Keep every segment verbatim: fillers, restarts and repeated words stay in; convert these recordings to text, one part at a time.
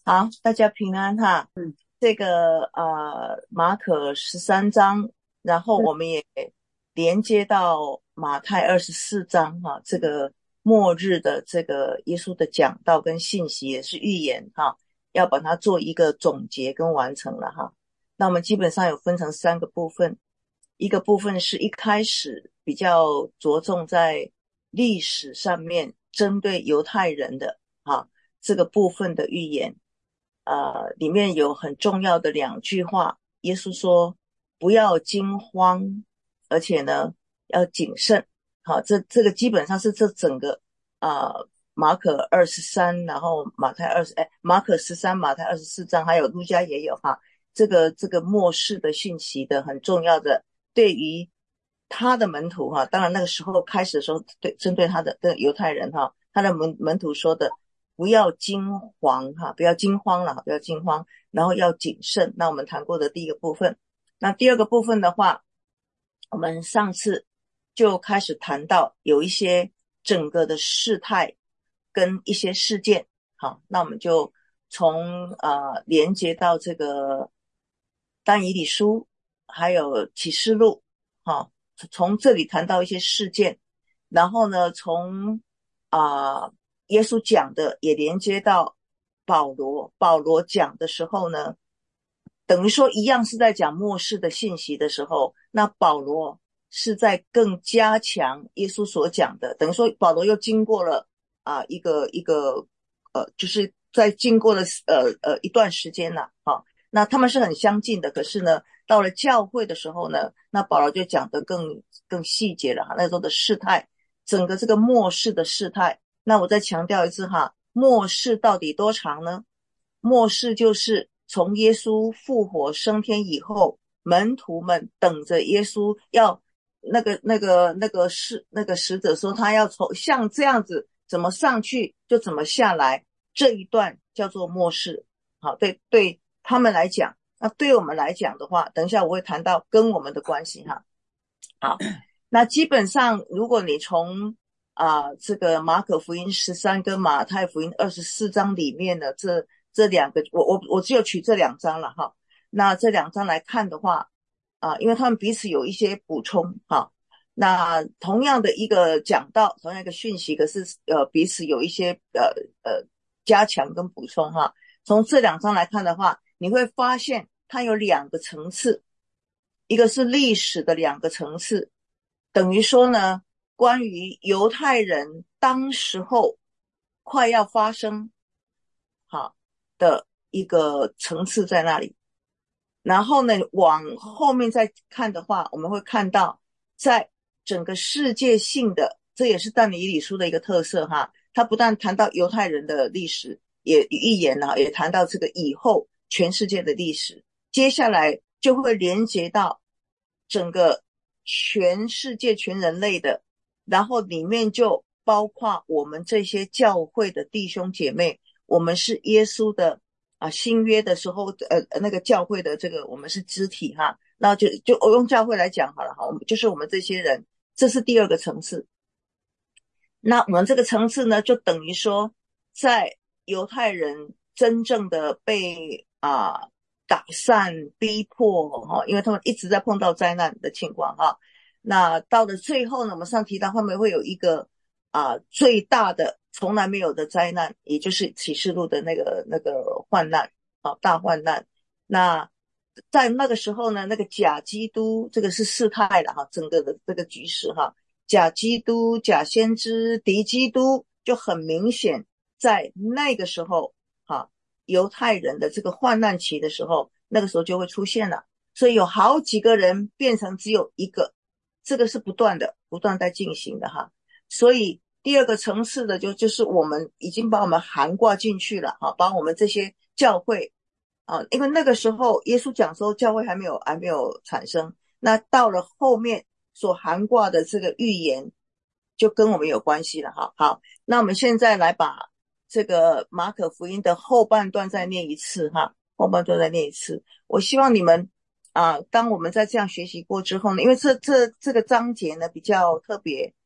好，大家平安哈。 嗯这个呃马可十三章，然后嗯我们也连接到马太二十四章哈。这个末日的这个耶稣的讲道跟信息也是预言哈，要把它做一个总结跟完成了哈。那我们基本上有分成三个部分，一个部分是一开始比较着重在历史上面，针对犹太人的哈这个部分的预言。呃，里面有很重要的两句话，耶稣说不要惊慌，而且呢要谨慎。好，这这个基本上是这整个呃马可二十三，然后马太二十，哎，马可十三、马太二十四章，还有路加也有哈。这个这个末世的信息的很重要的，对于他的门徒哈，当然那个时候开始的时候，对针对他的的犹太人哈，他的门门徒说的不要惊慌哈，不要惊慌了，不要惊慌，然后要谨慎。那我们谈过的第一个部分，那第二个部分的话，我们上次就开始谈到有一些整个的事态跟一些事件。好，那我们就从呃连接到这个但以理书，还有启示录，好，从这里谈到一些事件，然后呢，从啊、呃耶稣讲的也连接到保罗，保罗讲的时候呢，等于说一样是在讲末世的信息的时候，那保罗是在更加强耶稣所讲的，等于说保罗又经过了啊、呃一个一个呃，就是在经过了呃呃一段时间了，哈、那他们是很相近的，可是呢，到了教会的时候呢，那保罗就讲得更更细节了哈，那时候的事态，整个这个末世的事态。那我再强调一次哈，末世到底多长呢？末世就是从耶稣复活升天以后，门徒们等着耶稣要那个那个那个使那个使者说他要从像这样子怎么上去就怎么下来，这一段叫做末世。好，对对他们来讲，那对我们来讲的话，等一下我会谈到跟我们的关系哈。好，那基本上如果你从啊、呃这个马可福音十三跟马太福音二十四章里面的这这两个，我我我只有取这两章了哈。那这两章来看的话，啊、因为他们彼此有一些补充哈。那同样的一个讲道，同样一个讯息，可是呃彼此有一些呃呃加强跟补充哈。从这两章来看的话，你会发现它有两个层次，一个是历史的两个层次，等于说呢，关于犹太人当时候快要发生好的一个层次在那里。然后呢，往后面再看的话，我们会看到，在整个世界性的，这也是但以理书的一个特色哈。他不但谈到犹太人的历史，也预言啊，也谈到这个以后全世界的历史。接下来就会连接到整个全世界全人类的，然后里面就包括我们这些教会的弟兄姐妹，我们是耶稣的啊新约的时候，呃那个教会的这个我们是肢体哈。那就就我用教会来讲好了哈，我们就是我们这些人，这是第二个层次。那我们这个层次呢，就等于说，在犹太人真正的被啊、呃打散、逼迫哈，因为他们一直在碰到灾难的情况哈。那到了最后呢，我们上提到后面会有一个啊、呃最大的从来没有的灾难，也就是启示录的那个那个患难啊，大患难。那在那个时候呢，那个假基督，这个是事态了哈，整个的这个局势哈。假基督、假先知、敌基督，就很明显，在那个时候，哈，犹太人的这个患难期的时候，那个时候就会出现了。所以有好几个人变成只有一个，这个是不断的、不断在进行的哈。所以第二个层次的就就是我们已经把我们涵挂进去了哈，把我们这些教会啊，因为那个时候耶稣讲说教会还没有还没有产生，那到了后面所涵挂的这个预言就跟我们有关系了哈。好，那我们现在来把这个马可福音的后半段再念一次哈，后半段再念一次。我希望你们啊，当我们在这样学习过之后呢，因为这这这个章节呢比较特别，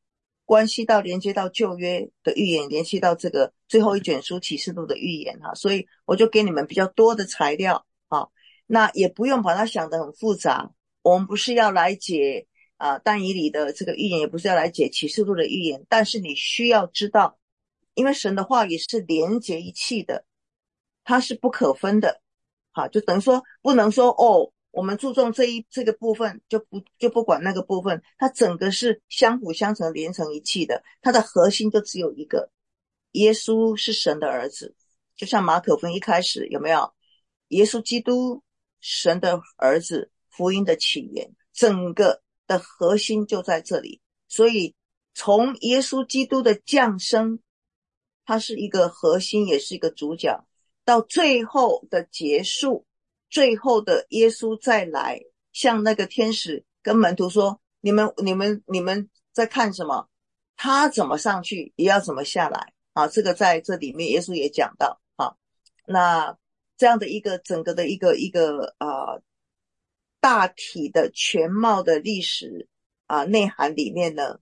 关系到连接到旧约的预言，联系到这个最后一卷书启示录的预言哈，所以我就给你们比较多的材料啊，那也不用把它想得很复杂。我们不是要来解啊但以理的这个预言，也不是要来解启示录的预言，但是你需要知道，因为神的话语是连结一气的，它是不可分的。好，就等于说不能说哦，我们注重这一这个部分就不就不管那个部分，它整个是相辅相成连成一气的，它的核心就只有一个，耶稣是神的儿子。就像马可福音一开始有没有耶稣基督神的儿子，福音的起源，整个的核心就在这里。所以从耶稣基督的降生，它是一个核心，也是一个主角，到最后的结束，最后的耶稣再来，像那个天使跟门徒说，你们你们你们在看什么？他怎么上去也要怎么下来啊，这个在这里面耶稣也讲到啊。那这样的一个整个的一个一个呃大体的全貌的历史啊内涵里面呢，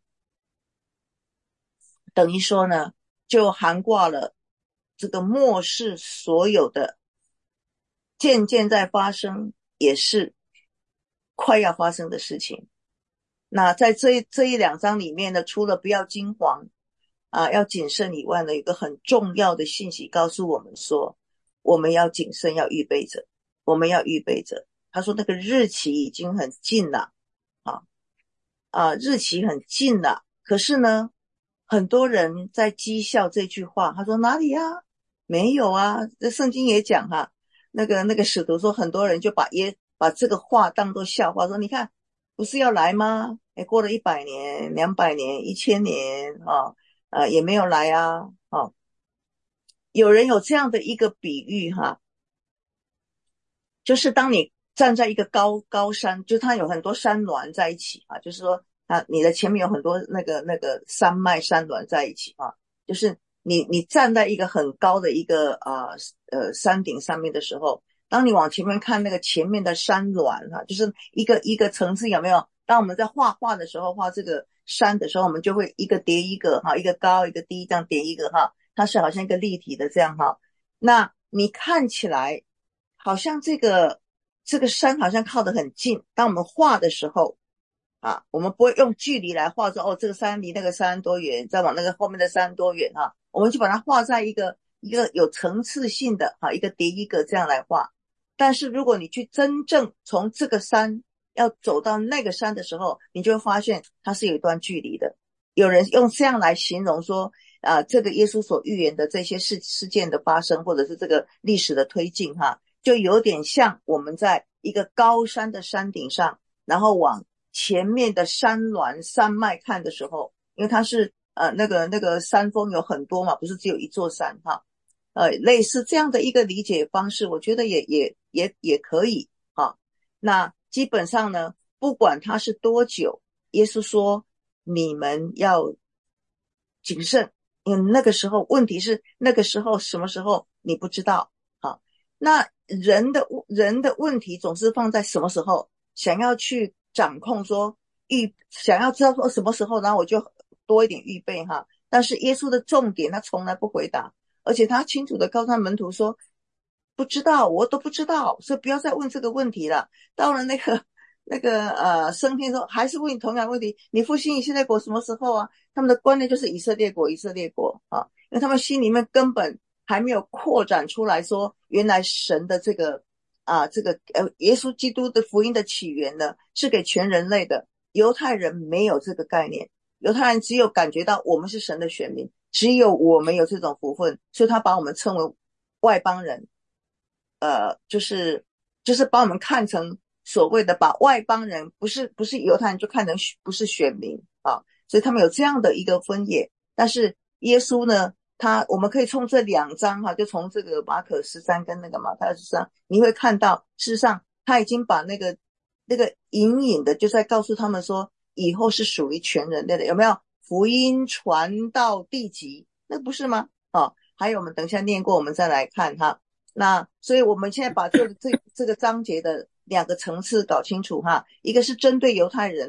等于说呢就涵盖了这个末世所有的渐渐在发生，也是快要发生的事情。那在这一这一两章里面呢，除了不要惊慌啊，要谨慎以外呢，有一个很重要的信息告诉我们说，我们要谨慎，要预备着，我们要预备着。他说那个日期已经很近了啊啊，日期很近了。可是呢，很多人在讥笑这句话。他说哪里啊？没有啊，这圣经也讲哈、啊，那个那个使徒说，很多人就把耶把这个话当作笑话，说你看不是要来吗？哎，过了一百年、两百年、一千年啊，呃，也没有来啊，啊，有人有这样的一个比喻哈，就是当你站在一个高高山，就它有很多山峦在一起啊，就是说啊，你的前面有很多那个那个山脉山峦在一起啊，就是你你站在一个很高的一个啊 呃, 呃山顶上面的时候，当你往前面看那个前面的山峦哈，就是一个一个层次有没有？当我们在画画的时候，画这个山的时候，我们就会一个叠一个哈，一个高一个低这样叠一个哈，它是好像一个立体的这样哈。那你看起来好像这个这个山好像靠得很近，当我们画的时候啊，我们不会用距离来画说哦，这个山离那个山多远，再往那个后面的山多远哈，我们就把它画在一个一个有层次性的哈，一个叠一个这样来画。但是如果你去真正从这个山要走到那个山的时候，你就会发现它是有一段距离的。有人用这样来形容说啊、呃，这个耶稣所预言的这些事事件的发生，或者是这个历史的推进哈，就有点像我们在一个高山的山顶上，然后往前面的山峦山脉看的时候，因为它是呃那个那个山峰有很多嘛，不是只有一座山哈，呃类似这样的一个理解方式，我觉得也也也也可以哈。那基本上呢，不管它是多久，耶稣说你们要谨慎，因为那个时候问题是那个时候什么时候你不知道。好，那人的人的问题总是放在什么时候，想要去掌控说预想要知道说什么时候，然后我就多一点预备哈。但是耶稣的重点他从来不回答，而且他清楚的告诉他门徒说不知道，我都不知道，所以不要再问这个问题了。到了那个那个呃升天的时候，还是问你同样的问题，你复兴以色列国什么时候啊？他们的观念就是以色列国以色列国啊，因为他们心里面根本还没有扩展出来说，原来神的这个啊这个呃耶稣基督的福音的起源呢是给全人类的。犹太人没有这个概念，犹太人只有感觉到我们是神的选民，只有我们有这种福分，所以他把我们称为外邦人。呃，就是就是把我们看成所谓的把外邦人不是不是犹太人就看成不是选民啊，所以他们有这样的一个分野。但是耶稣呢，他我们可以从这两章哈、啊，就从这个马可十三跟那个马太十三，你会看到事实上他已经把那个那个隐隐的就在告诉他们说，以后是属于全人类的，有没有？福音传到地极，那不是吗？啊，还有我们等一下念过，我们再来看哈。那所以我们现在把这个这这个章节的两个层次搞清楚哈，一个是针对犹太人的，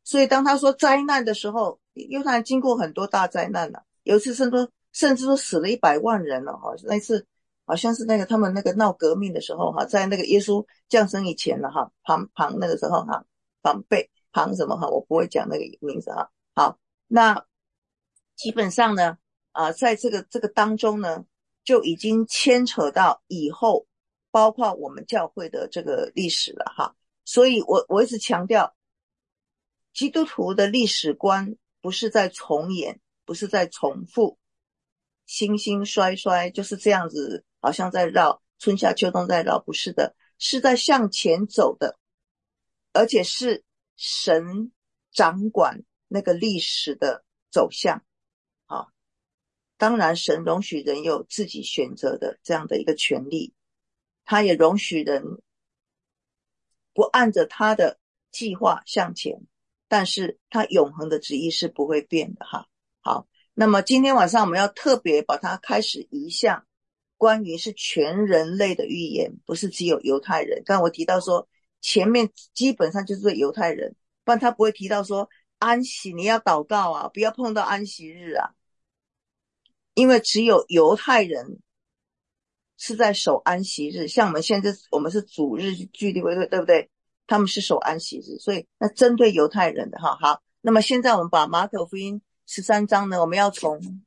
所以当他说灾难的时候，犹太人经过很多大灾难了、啊，有一次甚至甚至都死了一百万人了哈。那次好像是那个他们那个闹革命的时候哈，在那个耶稣降生以前了哈，庞庞那个时候哈，庞贝庞什么哈，我不会讲那个名字哈。好，那基本上呢，啊、呃，在这个这个当中呢，就已经牵扯到以后，包括我们教会的这个历史了哈。所以我我一直强调，基督徒的历史观不是在重演，不是在重复，兴兴衰衰就是这样子，好像在绕春夏秋冬在绕，不是的，是在向前走的，而且是神掌管那个历史的走向。啊，当然神容许人有自己选择的这样的一个权利，他也容许人不按着他的计划向前，但是他永恒的旨意是不会变的哈。好，那么今天晚上我们要特别把它开始移向关于是全人类的预言，不是只有犹太人。刚才我提到说前面基本上就是对犹太人，不然他不会提到说安息你要祷告啊，不要碰到安息日啊，因为只有犹太人是在守安息日，像我们现在我们是主日聚例会，对不对？他们是守安息日，所以那针对犹太人的哈。好，那么现在我们把马可福音十三章呢，我们要从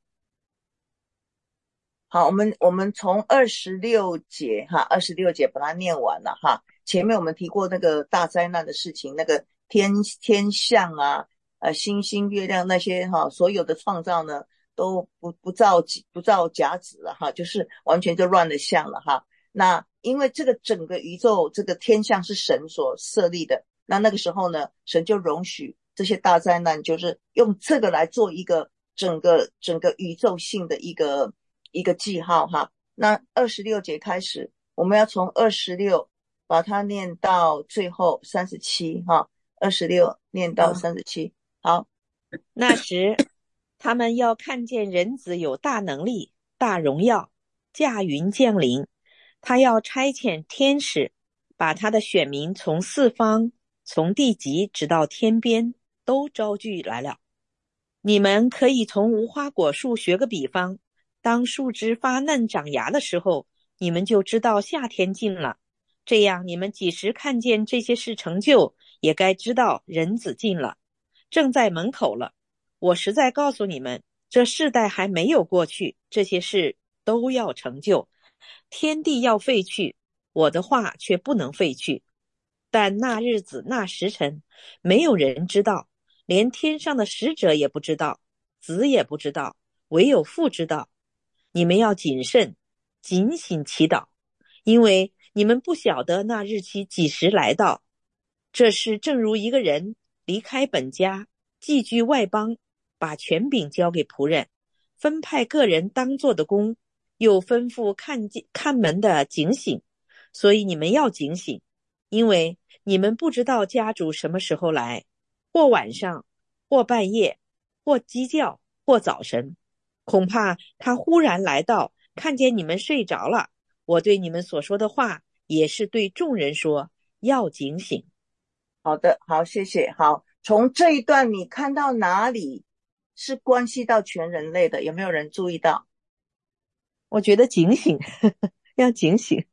好，我们我们从二十六节哈，二十六节把它念完了哈。前面我们提过那个大灾难的事情，那个天天象啊，呃，星星、月亮那些哈，所有的创造呢都不不照不照甲子了哈，就是完全就乱了象了哈。那因为这个整个宇宙这个天象是神所设立的，那那个时候呢，神就容许这些大灾难，就是用这个来做一个整个整个宇宙性的一个一个记号哈。那二十六节开始，我们要从二十六把它念到最后三十七哈，二十六念到三十七。好， 那时他们要看见人子有大能力、大荣耀，驾云降临。他要差遣天使，把他的选民从四方、从地极直到天边都招聚来了。你们可以从无花果树学个比方，当树枝发嫩长芽的时候，你们就知道夏天近了。这样你们几时看见这些事成就，也该知道人子近了，正在门口了。我实在告诉你们，这世代还没有过去，这些事都要成就。天地要废去，我的话却不能废去。但那日子那时辰，没有人知道，连天上的使者也不知道，子也不知道，唯有父知道。你们要谨慎，警醒祈祷，因为你们不晓得那日期几时来到。这是正如一个人离开本家，寄居外邦，把权柄交给仆人，分派个人当做的工，又吩咐看看门的警醒。所以你们要警醒，因为你们不知道家主什么时候来，或晚上，或半夜，或鸡叫，或早晨。恐怕他忽然来到，看见你们睡着了。我对你们所说的话，也是对众人说，要警醒。 好的，好，谢谢。好，从这一段你看到哪里是关系到全人类的？有没有人注意到？ 我觉得警醒，呵呵，要警醒。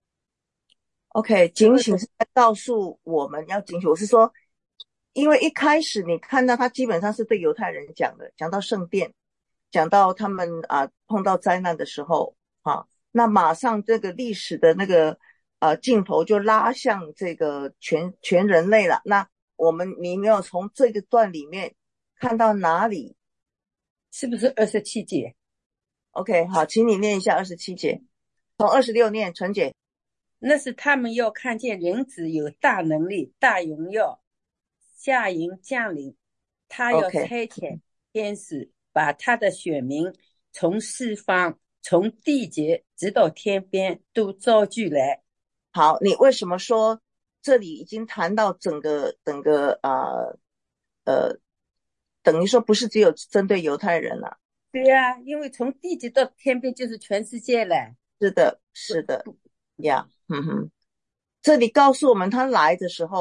OK，警醒是在告诉我们要警醒。我是说，因为一开始你看到他基本上是对犹太人讲的，讲到圣殿，讲到他们啊碰到灾难的时候啊，那马上这个历史的那个呃镜头就拉向这个全全人类了。那我们你没有从这个段里面看到哪里？ 是不是二十七节 OK， 好，请你念一下二十七节，从二十六念，陈姐。 那是他们要看见人子有大能力、大荣耀，下营降临。他要 OK， 差遣天使，把他的选民从四方、从地极直到天边都招聚来。 好，你为什么说这里已经谈到整个整个呃呃，等于说不是只有针对犹太人了？ 对呀、啊，因为从地极到天边就是全世界了。 是的，是的呀，嗯哼。这里告诉我们，他来的时候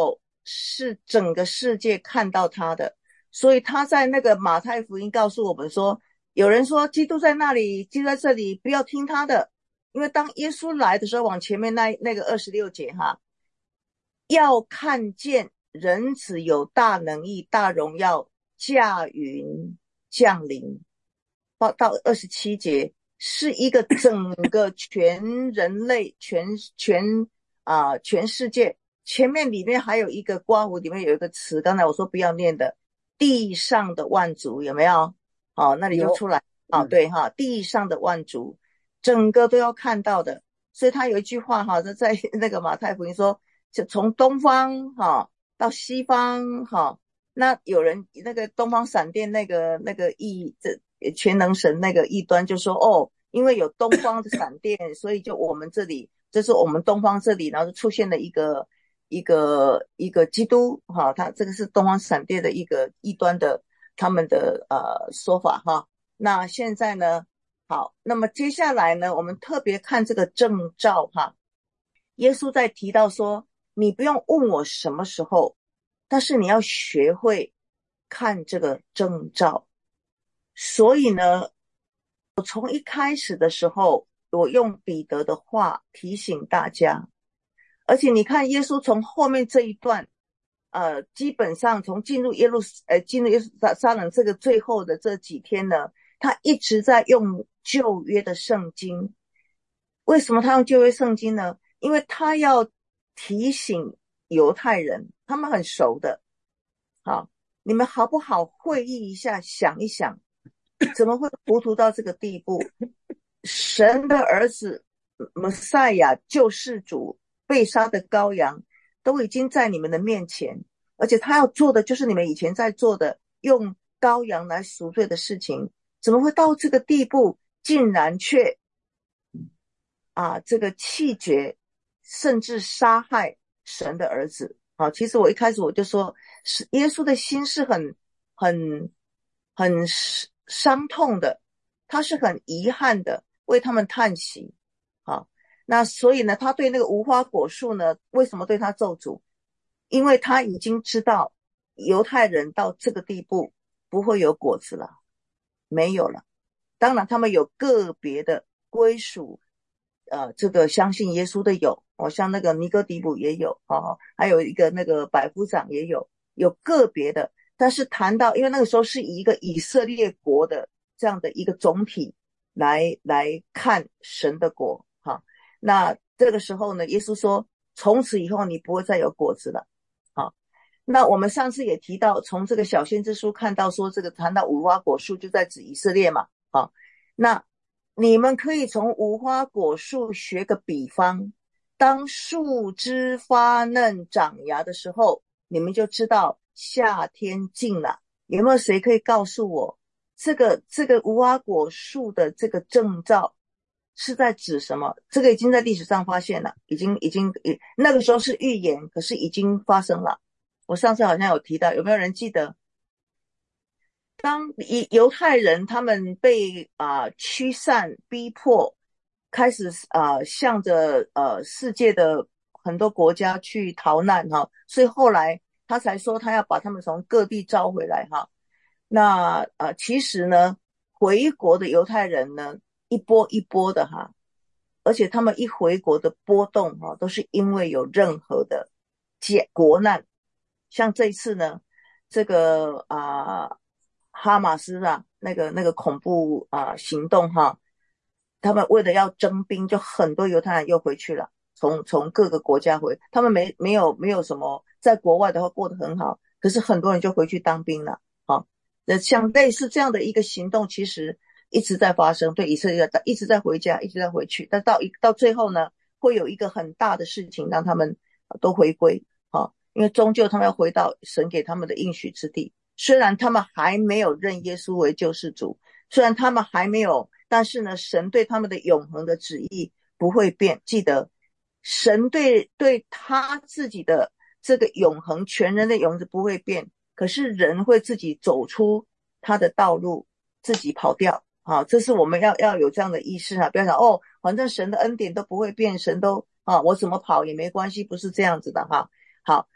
是整个世界看到他的，所以他在那个马太福音告诉我们说，有人说基督在那里，基督在这里，不要听他的，因为当耶稣来的时候，往前面那那个二十六节哈，要看见人子有大能力、大荣耀驾云降临，到到二十七节是一个整个全人类、全全啊、呃、全世界。前面里面还有一个括弧，里面有一个词，刚才我说不要念的，地上的万族有没有？好、哦，那里就出来啊、哦，对哈，地上的万族，整个都要看到的。所以他有一句话哈，在那个马太福音说，就从东方哈、哦、到西方哈、哦，那有人那个东方闪电那个那个异这全能神那个异端就说哦，因为有东方的闪电，所以就我们这里，这是我们东方这里，然后就出现了一个。一个一个基督哈，他这个是东方闪电的一个异端的他们的呃说法哈。那现在呢，好，那么接下来呢，我们特别看这个证照哈。耶稣在提到说，你不用问我什么时候，但是你要学会看这个证照。所以呢，我从一开始的时候，我用彼得的话提醒大家。而且你看，耶稣从后面这一段，呃，基本上从进入耶路，呃，进入耶路撒冷这个最后的这几天呢，他一直在用旧约的圣经。为什么他用旧约圣经呢？因为他要提醒犹太人，他们很熟的，好，你们好不好会意一下，想一想，怎么会糊涂到这个地步？神的儿子弥赛亚救世主。被杀的羔羊都已经在你们的面前，而且他要做的就是你们以前在做的，用羔羊来赎罪的事情，怎么会到这个地步，竟然却啊这个弃绝，甚至杀害神的儿子。好，其实我一开始我就说，是耶稣的心是很很很伤痛的，他是很遗憾的，为他们叹息。好。那所以呢，他对那个无花果树呢，为什么对他咒诅？因为他已经知道犹太人到这个地步不会有果子了，没有了。当然他们有个别的归属，呃，这个相信耶稣的有，哦，像那个尼哥底母也有，哦，还有一个那个百夫长也有，有个别的。但是谈到，因为那个时候是以一个以色列国的这样的一个总体来来看神的国，哈。那这个时候呢，耶稣说从此以后你不会再有果子了。好，那我们上次也提到，从这个小先知书看到说，这个谈到无花果树就在指以色列嘛。好，那你们可以从无花果树学个比方，当树枝发嫩长芽的时候，你们就知道夏天近了。有没有谁可以告诉我，这个这个无花果树的这个征兆是在指什么？这个已经在历史上发现了，已经已经那个时候是预言，可是已经发生了。我上次好像有提到，有没有人记得？当犹太人他们被啊、呃、驱散、逼迫，开始啊、呃、向着呃世界的很多国家去逃难哈，所以后来他才说他要把他们从各地招回来哈。那呃其实呢，回国的犹太人呢，一波一波的哈，而且他们一回国的波动哈，都是因为有任何的国难，像这一次呢，这个啊、呃、哈马斯啊那个那个恐怖啊、呃、行动哈，他们为了要征兵，就很多犹太人又回去了，从从各个国家回，他们没没有没有什么在国外的话过得很好，可是很多人就回去当兵了，好，那像类似这样的一个行动，其实一直在发生，对以色列一直在回家，一直在回去，但到一到最后呢，会有一个很大的事情让他们都回归，好，因为终究他们要回到神给他们的应许之地。虽然他们还没有认耶稣为救世主，虽然他们还没有，但是呢，神对他们的永恒的旨意不会变。记得，神对对他自己的这个永恒，全人的永恒不会变，可是人会自己走出他的道路，自己跑掉。好，这是我们要要有这样的意识啊！不要想哦，反正神的恩典都不会变，神都啊，我怎么跑也没关系，不是这样子的哈。好，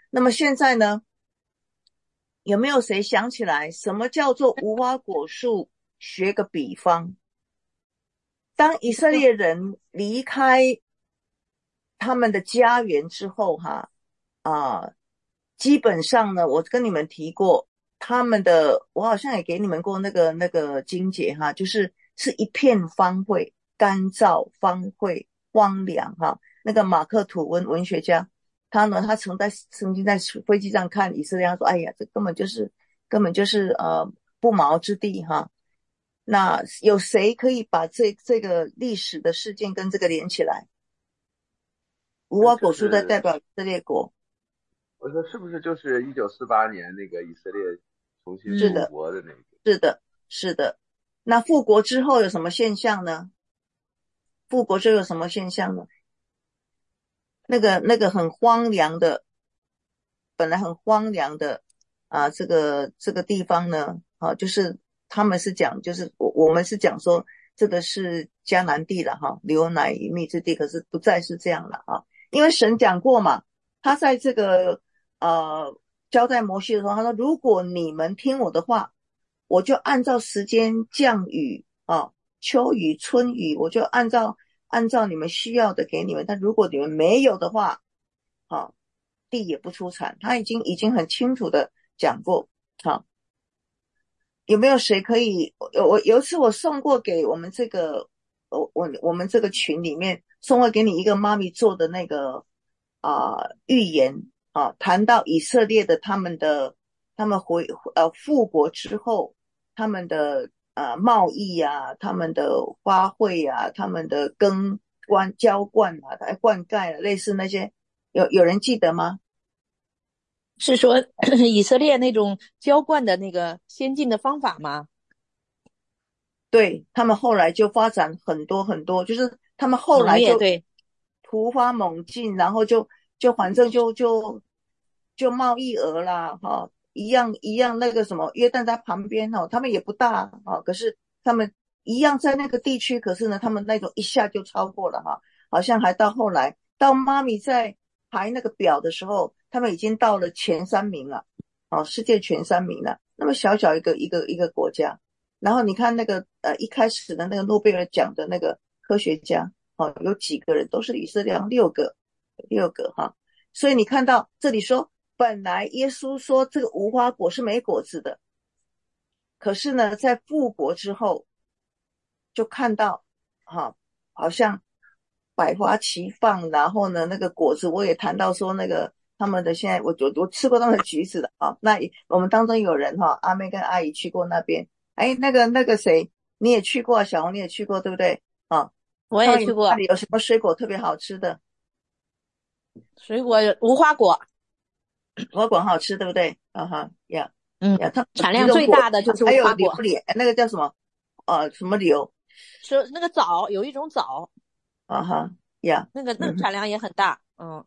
那么现在呢，有没有谁想起来什么叫做无花果树？学个比方，当以色列人离开他们的家园之后，哈啊，基本上呢，我跟你们提过，他们的我好像也给你们过那个那个经节哈，就是是一片荒废、干燥、荒废、荒凉哈。那个马克吐温文学家，他呢，他曾在曾经在飞机上看以色列，他说：“哎呀，这根本就是根本就是呃不毛之地哈。”那有谁可以把这这个历史的事件跟这个连起来？无花果树在代表以色列国。 我说是不是就是一九四八年那个以色列重新复国的那个？ 是的，是的。那复国之后有什么现象呢？复国之后有什么现象呢？那个那个很荒凉的，本来很荒凉的啊，这个这个地方呢，啊，就是他们是讲，就是我我们是讲说这个是迦南地了哈，流奶与蜜之地，可是不再是这样了啊，因为神讲过嘛，他在这个呃交代摩西的时候，他说如果你们听我的话，我就按照时间降雨啊，秋雨春雨，我就按照按照你们需要的给你们，但如果你们没有的话，啊，地也不出产，他已经已经很清楚的讲过。好，有没有谁可以？我我有一次我送过给我们这个，我我我们这个群里面送过给你一个妈咪做的那个啊、呃、预言啊，谈到以色列的他们的他们回呃复国之后，他们的呃贸易啊，他们的花卉啊，他们的耕灌浇灌啊，灌溉啊，类似那些，有有人记得吗？ 是说以色列那种浇灌的那个先进的方法吗？ 对，他们后来就发展很多很多，就是他们后来就对突发猛进，然后就就反正就就就贸易额啦，哈、哦，一样一样那个什么约旦在旁边哈、哦，他们也不大啊、哦，可是他们一样在那个地区，可是呢，他们那种一下就超过了哈、哦，好像还到后来到妈咪在排那个表的时候，他们已经到了前三名了，哦，世界前三名了，那么小小一个一个一个国家。然后你看那个呃一开始的那个诺贝尔奖的那个科学家，哦，有几个人都是以色列，六个，六个哈。所以你看到这里说，本来耶稣说这个无花果是没果子的，可是呢，在复活之后，就看到哈，好像百花齐放，然后呢，那个果子我也谈到说那个。他们的现在我我我吃过他们的橘子的啊，那我们当中有人哈，阿妹跟阿姨去过那边。哎，那个那个谁，你也去过，小红你也去过，对不对？啊， 我也去过。 那里有什么水果特别好吃的？ 水果无花果， 无花果很好吃，对不对？啊哈呀， 嗯呀，它产量最大的就是无花果。 还有榴莲，那个叫什么？呃，什么榴？ 是那个枣，有一种枣。 啊哈呀， 那个那个产量也很大。嗯。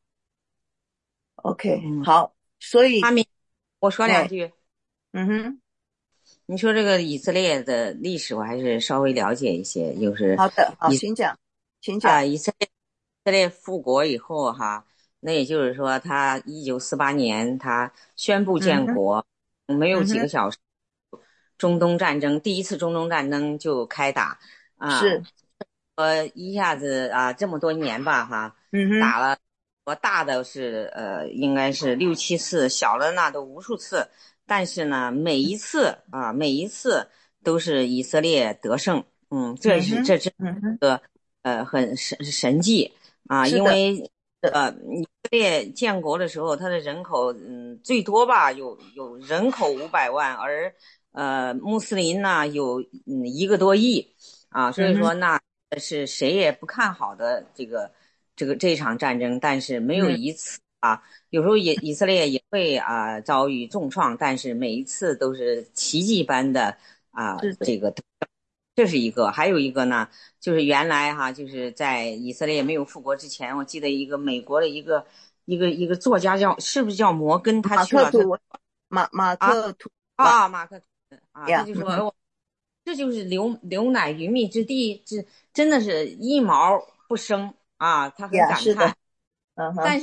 OK，嗯，好，所以阿米，我说两句。 嗯哼， 你说这个以色列的历史，我还是稍微了解一些。就是好的，好，请讲，请讲。 啊，以色列以色列复国以后哈，那也就是说，他一九四八年他宣布建国，嗯、没有几个小时，嗯、中东战争第一次中东战争就开打啊， 是， 呃，一下子啊这么多年吧哈， 嗯， 打了。我大的是呃，应该是六七次，小的那都无数次。但是呢，每一次啊，每一次都是以色列得胜。嗯，这是这这个呃很神神迹啊，因为呃以色列建国的时候，它的人口嗯最多吧，有有人口五百万，而呃穆斯林呢有嗯一个多亿啊，所以说那是谁也不看好的这个。这个这场战争，但是没有一次啊，嗯、有时候也以色列也会啊遭遇重创，但是每一次都是奇迹般的啊这个，这是一个。还有一个呢，就是原来哈、啊，就是在以色列没有复国之前，我记得一个美国的一个一个一个作家叫是不是叫摩根，他去了他马马克吐啊马克吐啊，他就说、嗯、这就是流流奶与蜜之地，这真的是一毛不生。啊，他很感慨， 嗯、 但是你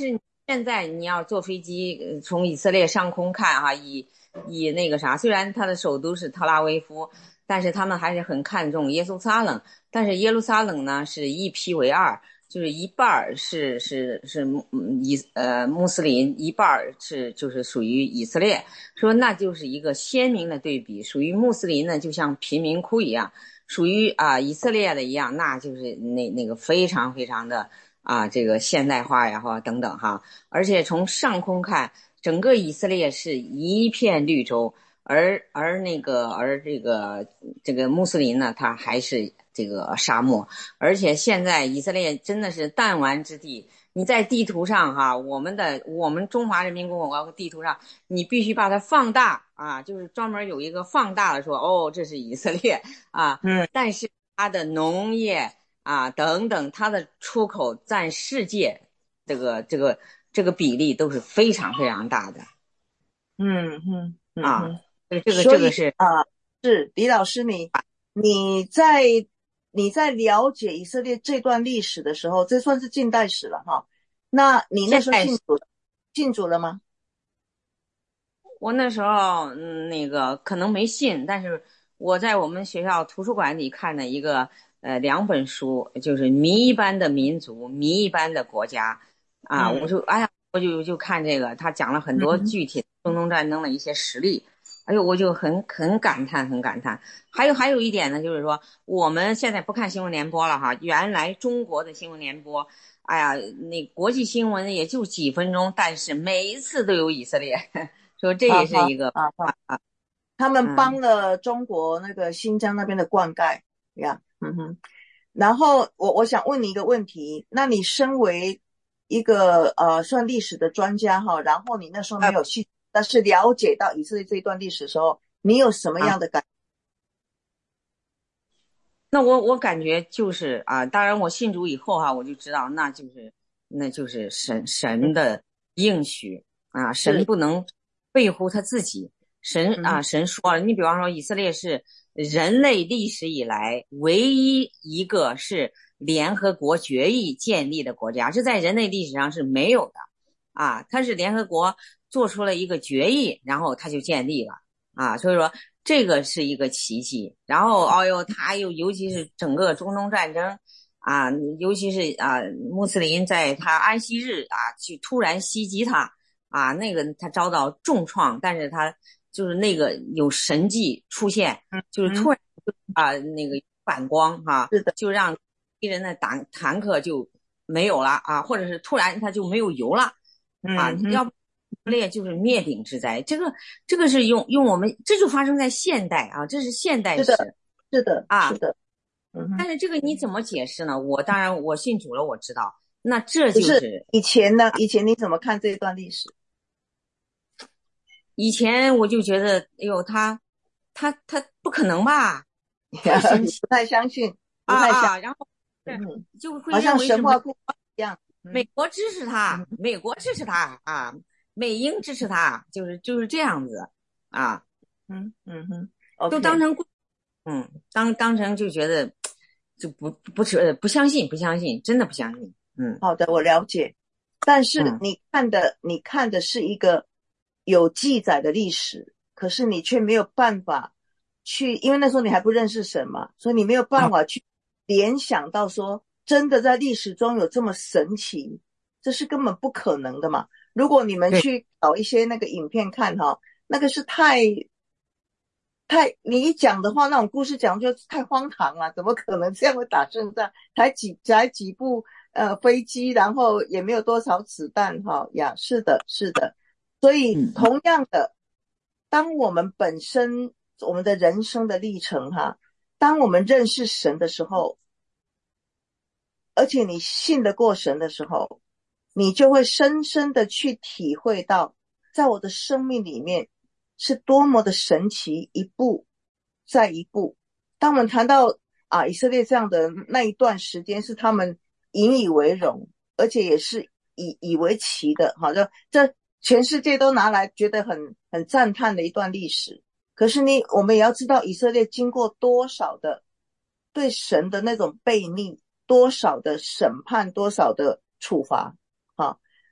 现在你要坐飞机从以色列上空看哈，以以那个啥，虽然它的首都是特拉维夫，但是他们还是很看重耶路撒冷。但是耶路撒冷呢是一劈为二，就是一半是是是以呃穆斯林，一半是就是属于以色列，说那就是一个鲜明的对比。属于穆斯林呢，就像贫民窟一样；属于啊、呃、以色列的一样，那就是那那个非常非常的啊这个现代化呀哈等等哈。而且从上空看，整个以色列是一片绿洲。而而那个而这个这个穆斯林呢，他还是这个沙漠，而且现在以色列真的是弹丸之地。你在地图上哈，我们的我们中华人民共和国地图上，你必须把它放大啊，就是专门有一个放大的说，哦，这是以色列啊， 嗯， 但是它的农业啊等等，它的出口占世界这个这个这个比例都是非常非常大的。 嗯嗯嗯啊。 嗯这个所以这个是啊，是李老师，你你在你在了解以色列这段历史的时候，这算是近代史了哈。那你那时候信主了？信主了吗？ 我那时候嗯，那个可能没信，但是我在我们学校图书馆里看了一个呃两本书，就是《谜一般的民族，谜一般的国家》啊， 嗯、 我就哎呀，我就就看这个，他讲了很多具体中东战争的一些实例。哎呦，我就很很感叹，很感叹。还有还有一点呢，就是说我们现在不看新闻联播了哈，原来中国的新闻联播，哎呀，那国际新闻也就几分钟，但是每一次都有以色列，说这也是一个啊啊啊，他们帮了中国那个新疆那边的灌溉呀，嗯哼。然后我我想问你一个问题，那你身为一个呃算历史的专家哈，然后你那时候没有去。但是了解到以色列这一段历史的时候，你有什么样的感觉？ 那我我感觉就是啊，当然我信主以后哈、啊，我就知道那就是那就是神神的应许啊，神不能背乎他自己。神啊，神说了，你比方说以色列是人类历史以来唯一一个是联合国决议建立的国家，这在人类历史上是没有的啊，它是联合国做出了一个决议，然后它就建立了啊，所以说这个是一个奇迹。然后，哦呦，他又尤其是整个中东战争啊，尤其是啊穆斯林在他安息日啊去突然袭击他啊，那个他遭到重创，但是他就是那个有神迹出现，就是突然啊那个反光哈、啊，就让敌人的坦坦克就没有了啊，或者是突然他就没有油了。啊，要不列就是灭顶之灾，这个这个是用用我们这就发生在现代啊，这是现代史， 是的，是的啊， 是的。嗯， 但是这个你怎么解释呢？我当然我信主了，我知道，那这就是、是以前呢？以前你怎么看这段历史？ 以前我就觉得，哎呦，他他他不可能吧？太神奇， 不太相信，不太相信啊啊，然后嗯， 就会好像神话故事一样。 美国支持他，嗯、美国支持他啊，美英支持他，就是就是这样子啊， 嗯嗯哼， okay. 都当成嗯当当成就觉得就不不是不相信不相信，真的不相信。嗯， 好的，我了解。但是你看的、嗯、你看的是一个有记载的历史，可是你却没有办法去，因为那时候你还不认识神嘛，所以你没有办法去联想到说真的在历史中有这么神奇，这是根本不可能的嘛。如果你们去找一些那个影片看哈，那个是太太你一讲的话，那种故事讲就太荒唐了，怎么可能这样会打胜仗？才几才几部呃飞机，然后也没有多少子弹哈呀，是的是的。所以同样的，当我们本身我们的人生的历程哈，当我们认识神的时候，而且你信得过神的时候，你就会深深的去体会到，在我的生命里面是多么的神奇，一步再一步。当我们谈到啊以色列这样的那一段时间是他们引以为荣，而且也是以以为奇的，好像这全世界都拿来觉得很很赞叹的一段历史。可是你我们也要知道，以色列经过多少的对神的那种悖逆，多少的审判，多少的处罚啊！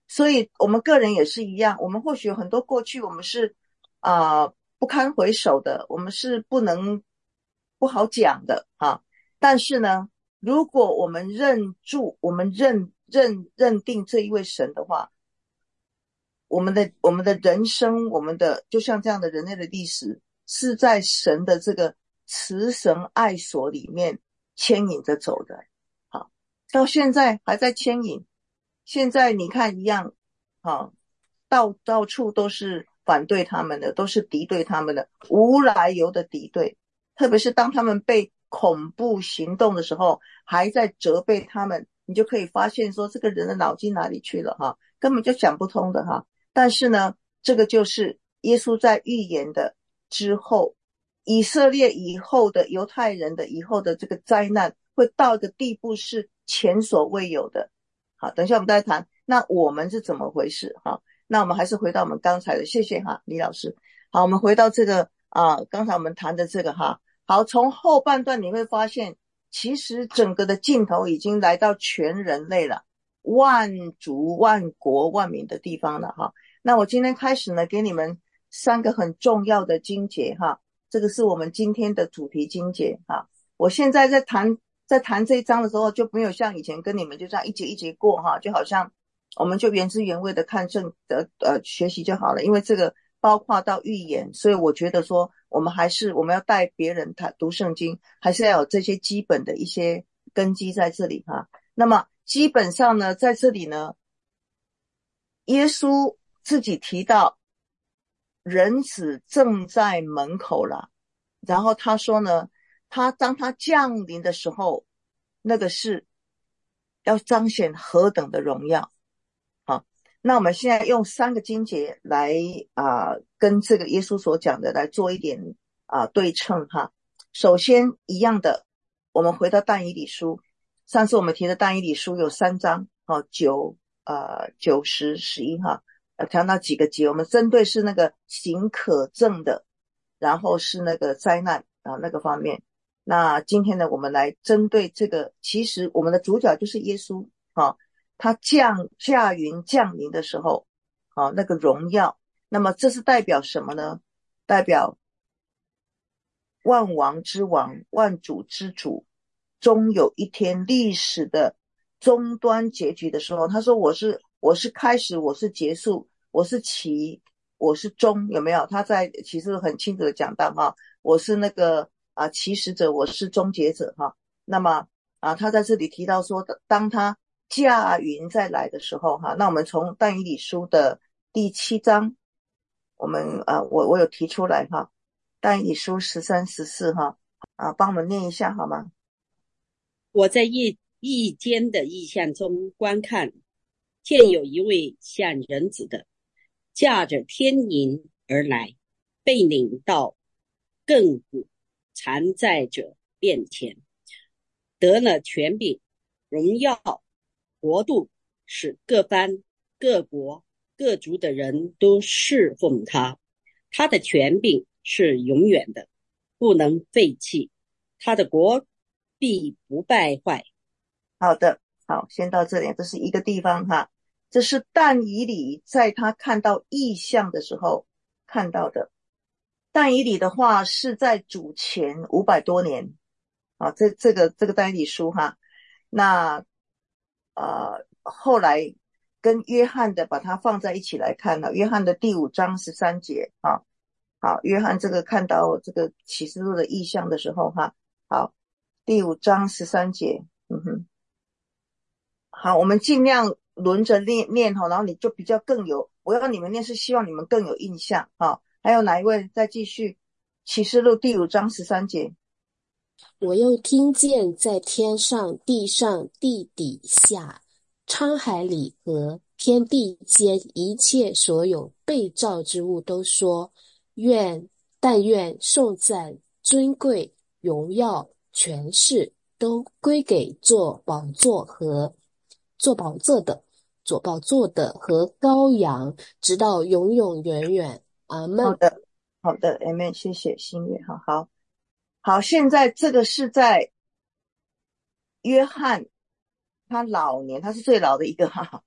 所以我们个人也是一样，我们或许有很多过去我们是啊、呃、不堪回首的，我们是不能不好讲的啊。但是呢，如果我们认住，我们认认认定这一位神的话，我们的我们的人生，我们的就像这样的人类的历史，是在神的这个慈神爱所里面牵引着走的。好，到现在还在牵引。现在你看一样，好，到到处都是反对他们的，都是敌对他们的，无来由的敌对。特别是当他们被恐怖行动的时候，还在责备他们，你就可以发现说这个人的脑筋哪里去了哈，根本就想不通的哈。但是呢，这个就是耶稣在预言的之后，以色列以后的犹太人的以后的这个灾难会到一个地步是前所未有的。好，等一下我们再谈，那我们是怎么回事哈？那我们还是回到我们刚才的，谢谢哈，李老师。好，我们回到这个啊，刚才我们谈的这个哈。好，从后半段你会发现，其实整个的镜头已经来到全人类了，万族、万国、万民的地方了哈。那我今天开始呢，给你们三个很重要的经节哈，这个是我们今天的主题经节哈。我现在在谈在谈这一章的时候，就没有像以前跟你们就这样一节一节过哈，就好像我们就原汁原味的看圣的呃学习就好了，因为这个包括到预言，所以我觉得说我们还是我们要带别人谈读圣经，还是要有这些基本的一些根基在这里哈。那么基本上呢，在这里呢，耶稣自己提到人子正在门口了，然后他说呢，他当他降临的时候，那个是要彰显何等的荣耀。好，那我们现在用三个经节来啊、呃，跟这个耶稣所讲的来做一点啊、呃、对称哈。首先一样的，我们回到但以理书，上次我们提的但以理书有三章啊，九呃九十十一哈，呃谈到几个节，我们针对是那个行可证的，然后是那个灾难啊那个方面。那今天呢，我们来针对这个，其实我们的主角就是耶稣啊，他降驾云降临的时候啊，那个荣耀，那么这是代表什么呢？代表万王之王，万主之主，终有一天历史的终端结局的时候，他说我是我是开始，我是结束，我是起，我是终，有没有？他在其实很清楚的讲到哈，我是那个啊起始者，我是终结者哈。那么啊，他在这里提到说，当他驾云再来的时候哈，那我们从但以理书的第七章，我们啊我我有提出来哈，但以理书十三十四哈啊，帮我们念一下好吗？ 我在夜夜间的异象中观看，见有一位像人子的，驾着天云而来，被领到亘古常在者面前，得了权柄、荣耀、国度，使各邦、各国、各族的人都侍奉他。他的权柄是永远的，不能废弃，他的国必不败坏。 好的，好，先到这里，这是一个地方哈，这是但以理在他看到异象的时候看到的。但以理的话是在主前五百多年啊，这这个这个但以理书哈，那呃后来跟约翰的把它放在一起来看了，约翰的第五章十三节啊，好，约翰这个看到这个启示录的异象的时候哈，好，第五章十三节，嗯哼。好，我们尽量轮着念念哈，然后你就比较更有，我要你们念是希望你们更有印象哈。还有哪一位再继续？启示录第五章十三节。 我又听见在天上、地上、地底下、沧海里和天地间一切所有被造之物都说：愿但愿颂赞、尊贵、荣耀、权势都归给坐宝座和坐宝座的、坐宝座的和羔羊，直到永永远远。阿们。 好的，好的 ，Amen， 谢谢心月，好好好。现在这个是在约翰他老年，他是最老的一个哈，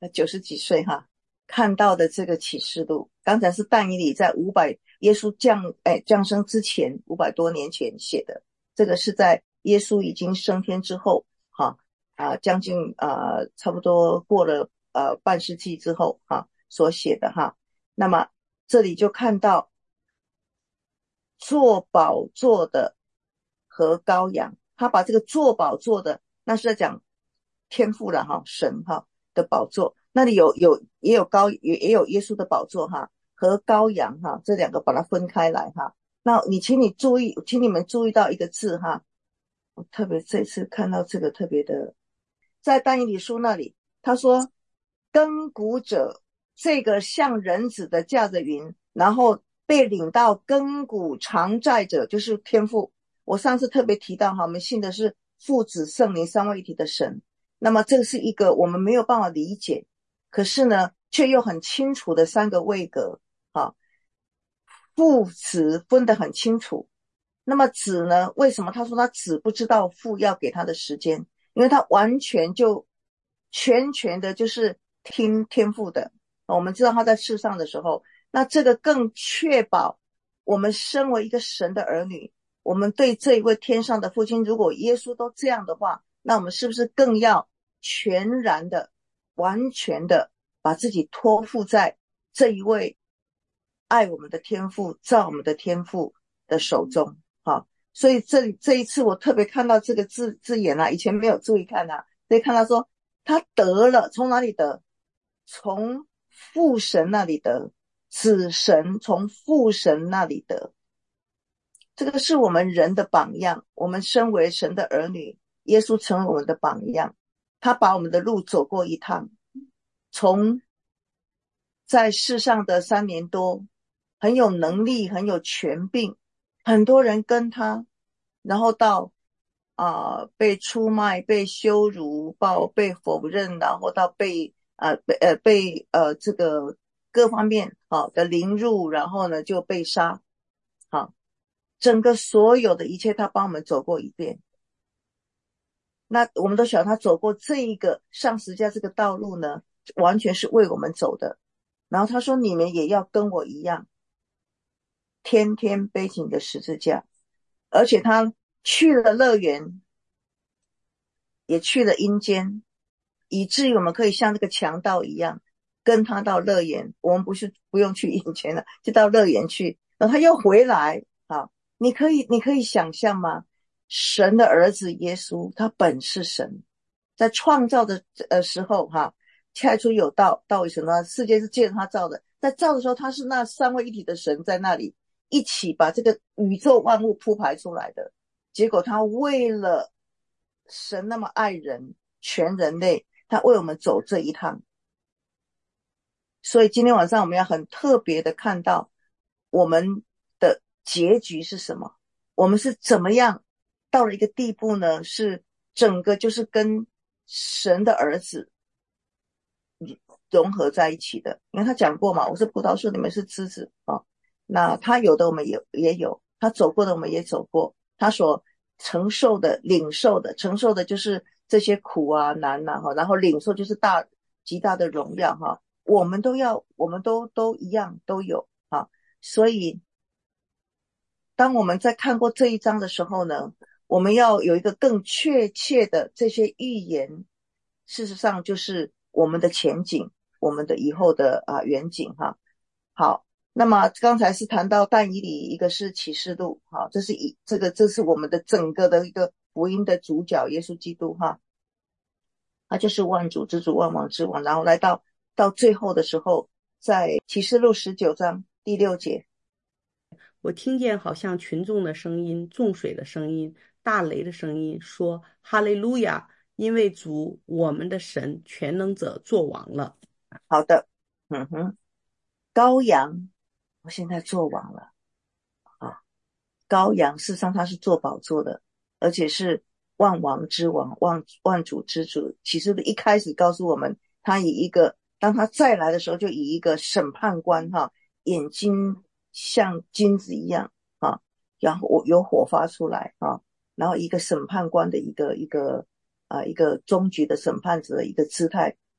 九十几岁哈，看到的这个启示录，刚才是但以理在五百耶稣降哎降生之前五百多年前写的，这个是在耶稣已经升天之后哈啊将近啊差不多过了呃半世纪之后哈所写的哈。那么这里就看到坐宝座的和羔羊，他把这个坐宝座的那是在讲天父了哈，神哈的宝座，那里有有也有高也也有耶稣的宝座哈，和羔羊哈，这两个把它分开来哈。那你请你注意，请你们注意到一个字哈，我特别这次看到这个特别的，在但以理书那里，他说亘古者，这个像人子的驾着云，然后被领到亘古常在者，就是天父。我上次特别提到哈，我们信的是父子圣灵三位一体的神。那么这是一个我们没有办法理解，可是呢却又很清楚的三个位格啊，父子分得很清楚。那么子呢，为什么他说他子不知道父要给他的时间？因为他完全就全权的就是听天父的。我们知道他在世上的时候，那这个更确保我们身为一个神的儿女，我们对这一位天上的父亲，如果耶稣都这样的话，那我们是不是更要全然的完全的把自己托付在这一位爱我们的天父造我们的天父的手中。好，所以这这一次我特别看到这个字字眼啊，以前没有注意看啊，所以看到说他得了，从哪里得？从父神那里得，子神从父神那里得。这个是我们人的榜样，我们身为神的儿女，耶稣成为我们的榜样，他把我们的路走过一趟，从在世上的三年多，很有能力，很有权柄，很多人跟他，然后到啊、呃、被出卖，被羞辱，到被否认，然后到被啊、呃、被呃被呃这个各方面好、啊、的凌辱，然后呢就被杀，好，整个所有的一切他帮我们走过一遍。那我们都晓得他走过这一个上十字架这个道路呢，完全是为我们走的。然后他说你们也要跟我一样，天天背起你的十字架。而且他去了乐园，也去了阴间，以至于我们可以像这个强盗一样跟他到乐园。我们不是不用去阴间了，就到乐园去，然后他又回来。好，你可以你可以想象吗？神的儿子耶稣，他本是神，在创造的呃时候哈，太初有道，道为神呢，世界是借着他造的。在造的时候，他是那三位一体的神在那里一起把这个宇宙万物铺排出来的。结果他为了神那么爱人，全人类，他为我们走这一趟。所以今天晚上我们要很特别的看到我们的结局是什么，我们是怎么样到了一个地步呢？是整个就是跟神的儿子融合在一起的。因为他讲过嘛，我是葡萄树，你们是枝子啊。那他有的我们也也有，他走过的我们也走过，他所承受的领受的，承受的就是这些苦啊难啊，然后领受就是大极大的荣耀哈，我们都要，我们都都一样都有啊。所以当我们在看过这一章的时候呢，我们要有一个更确切的这些预言，事实上就是我们的前景，我们的以后的啊远景哈。好，那么刚才是谈到但以理，一个是启示录，好，这是一这个这是我们的整个的一个福音的主角耶稣基督哈，他就是万主之主，万王之王。然后来到到最后的时候，在启示录十九章第六节， 我听见好像群众的声音，众水的声音，大雷的声音，说哈利路亚，因为主我们的神全能者作王了。 好的，嗯哼，羔羊我现在做王了啊！羔羊事实上他是做宝座的，而且是万王之王，万万主之主。其实一开始告诉我们，他以一个当他再来的时候，就以一个审判官哈，眼睛像金子一样啊，然后有火发出来啊，然后一个审判官的一个一个啊一个终局的审判者的一个姿态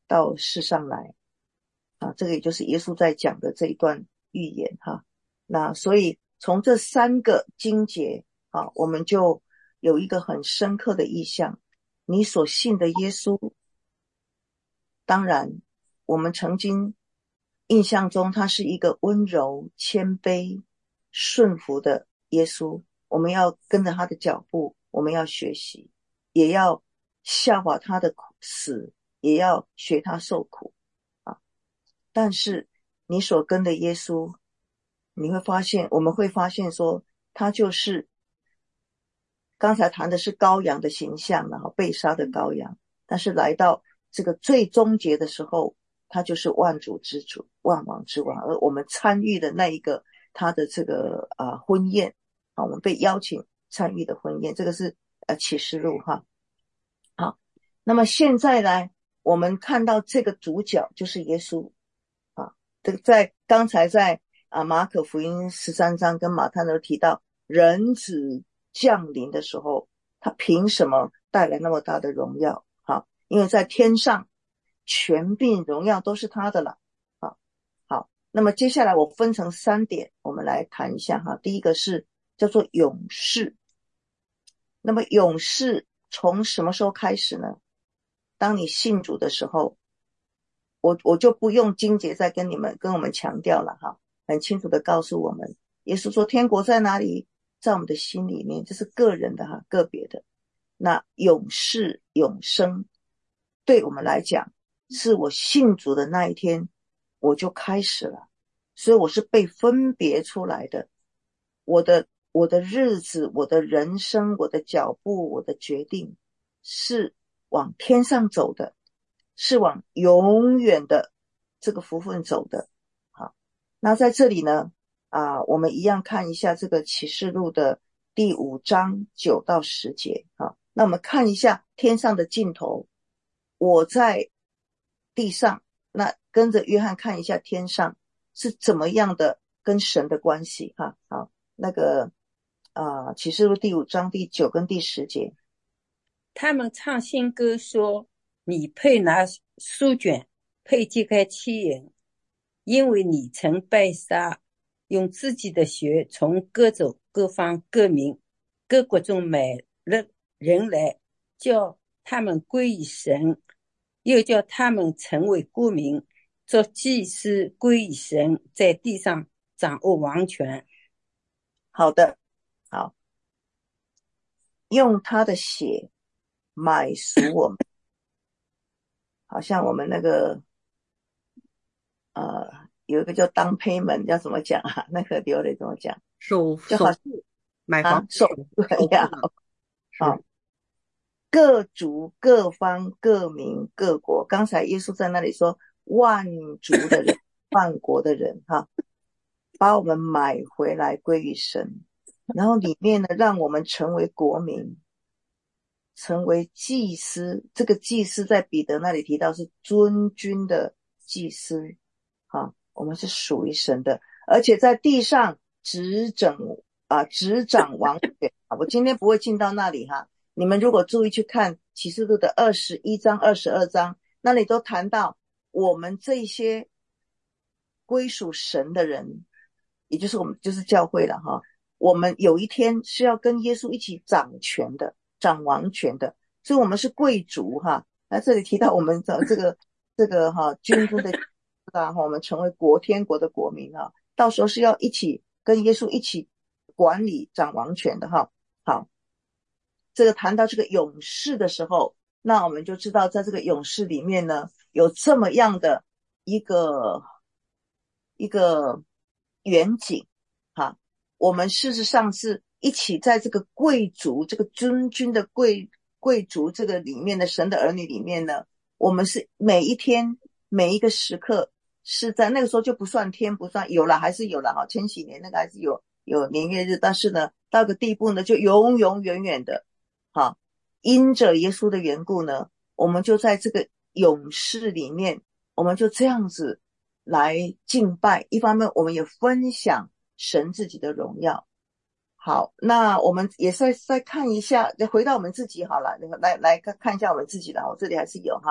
到世上来啊，这个也就是耶稣在讲的这一段预言哈。那所以从这三个经节啊，我们就有一个很深刻的意象，你所信的耶稣，当然我们曾经印象中他是一个温柔谦卑顺服的耶稣，我们要跟着他的脚步，我们要学习，也要效法他的死，也要学他受苦啊。但是你所跟的耶稣，你会发现，我们会发现说，他就是刚才谈的是羔羊的形象，然后被杀的羔羊，但是来到这个最终结的时候，他就是万主之主，万王之王，而我们参与的那一个他的这个啊、呃、婚宴啊，我们被邀请参与的婚宴，这个是呃启示录哈。好，那么现在呢，我们看到这个主角就是耶稣啊，这个在刚才在啊马可福音十三章跟马太都提到，人子降临的时候，他凭什么带来那么大的荣耀？好，因为在天上权柄荣耀都是他的了。好，好，那么接下来我分成三点，我们来谈一下哈。第一个是叫做勇士。那么勇士从什么时候开始呢？当你信主的时候，我我就不用经节再跟你们跟我们强调了哈，很清楚的告诉我们，耶稣说天国在哪里？在我们的心里面，这是个人的哈，个别的。那永世永生对我们来讲，是我信主的那一天我就开始了，所以我是被分别出来的。我的我的日子，我的人生，我的脚步，我的决定是往天上走的，是往永远的这个福分走的。好，那在这里呢啊，我们一样看一下这个启示录的第五章九到十节啊。那我们看一下天上的尽头，我在地上，那跟着约翰看一下天上是怎么样的跟神的关系哈。好，那个啊，启示录第五章第九跟第十节， 他们唱新歌说：你配拿书卷，配揭开七言，因为你曾被杀，用自己的血从各族各方各民各国中买了人来，叫他们归于神，又叫他们成为国民，做祭司归于神，在地上掌握王权。 好的，好，用他的血买赎我们，好像我们那个呃有一个叫down payment，要怎么讲啊？那个刘磊怎么讲？ 首就好首付买房啊，首对呀，好，各族各方各民各国，刚才耶稣在那里说万族的人万国的人哈，把我们买回来归于神，然后里面呢让我们成为国民，成为祭司。这个祭司在彼得那里提到是尊君的祭司啊，我们是属于神的，而且在地上执掌啊执掌王权啊。我今天不会进到那里哈，你们如果注意去看启示录的二十一章二十二章，那里都谈到我们这些归属神的人，也就是我们就是教会了哈，我们有一天是要跟耶稣一起掌权的，掌王权的，所以我们是贵族哈。那这里提到我们的这个这个哈君尊的啊，我们成为国天国的国民啊，到时候是要一起跟耶稣一起管理掌王权的哈。好，这个谈到这个勇士的时候，那我们就知道在这个勇士里面呢，有这么样的一个一个远景哈。我们事实上是一起在这个贵族这个尊君的贵贵族这个里面的神的儿女里面呢，我们是每一天每一个时刻是在那个时候就不算天不算有了还是有了哈，千禧年那个还是有有年月日，但是呢到个地步呢就永永远远的哈，因着耶稣的缘故呢，我们就在这个勇士里面，我们就这样子来敬拜，一方面我们也分享神自己的荣耀。好，那我们也再再看一下，回到我们自己好了，来来看看一下我们自己了，我这里还是有哈。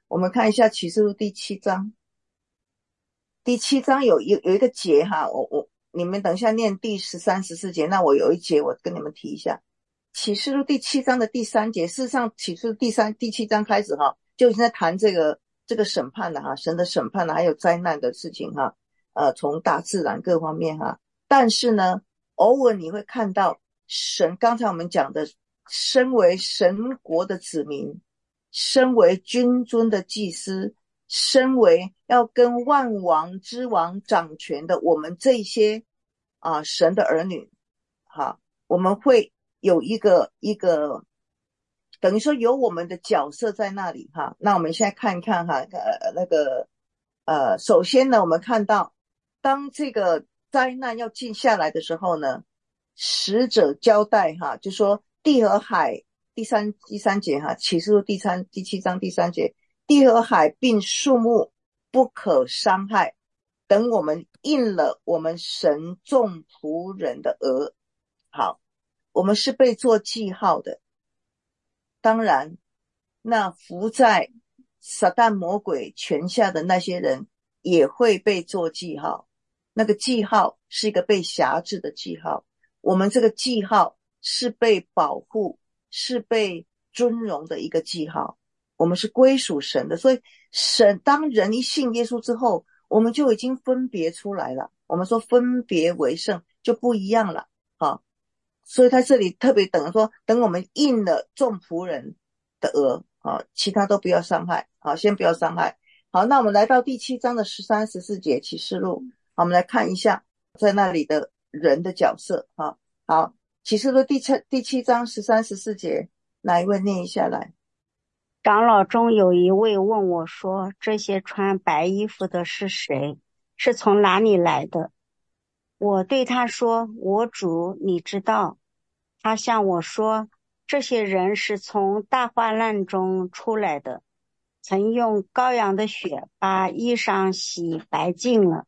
我们看一下启示录第七章，第七章有有有一个节哈，我我你们等一下念第十三、十四节，那我有一节我跟你们提一下。启示录第七章的第三节，事实上启示录第三第七章开始哈，就已经在谈这个这个审判了哈，神的审判了，还有灾难的事情哈，呃，从大自然各方面哈。但是呢，偶尔你会看到神，刚才我们讲的，身为神国的子民，身为君尊的祭司，身为要跟万王之王掌权的我们这些啊神的儿女，哈，我们会有一个一个等于说有我们的角色在那里哈。那我们现在看一看哈，呃那个呃，首先呢，我们看到当这个灾难要进下来的时候呢，使者交代哈，就说地和海第三第三节哈，启示录第三第七章第三节，地和海并树木不可伤害，等我们应了我们神众仆人的额。好，我们是被做记号的。当然，那伏在撒旦魔鬼权下的那些人也会被做记号。那个记号是一个被辖制的记号，我们这个记号是被保护，是被尊荣的一个记号，我们是归属神的。所以神当人一信耶稣之后，我们就已经分别出来了，我们说分别为圣就不一样了啊。所以他这里特别等于说，等我们应了众仆人的额啊，其他都不要伤害，好，先不要伤害。好，那我们来到第七章的十三、十四节启示录，好，我们来看一下在那里的人的角色啊。好，启示录第七第七章十三、十四节，哪一位念一下来？ 长老中有一位问我说：“这些穿白衣服的是谁？是从哪里来的？”我对他说：“我主，你知道。”他向我说：“这些人是从大患难中出来的，曾用羔羊的血把衣裳洗白净了。”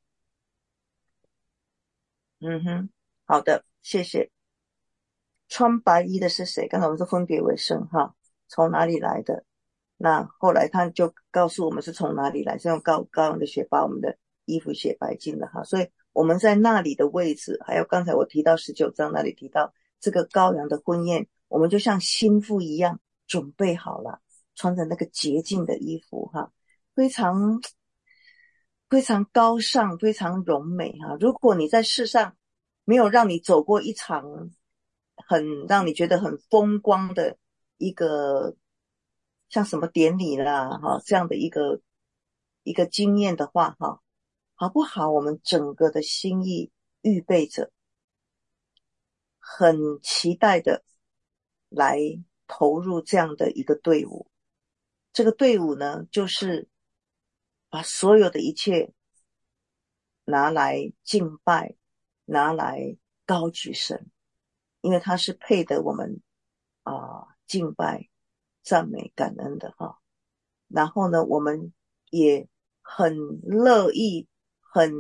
嗯哼，好的，谢谢。穿白衣的是谁？刚才我们说分别为圣哈，从哪里来的？那后来他就告诉我们是从哪里来，是用羔羔羊的血把我们的衣服洗白净了哈。所以我们在那里的位置，还有刚才我提到十九章那里提到这个羔羊的婚宴，我们就像新妇一样准备好了，穿着那个洁净的衣服哈，非常非常高尚，非常荣美哈。如果你在世上没有让你走过一场很让你觉得很风光的一个像什么典礼啦哈，这样的一个一个经验的话哈，好不好？我们整个的心意预备着，很期待的来投入这样的一个队伍。这个队伍呢，就是把所有的一切拿来敬拜，拿来高举神，因为他是配得我们啊、呃、敬拜、赞美、感恩的哈。然后呢，我们也很乐意，很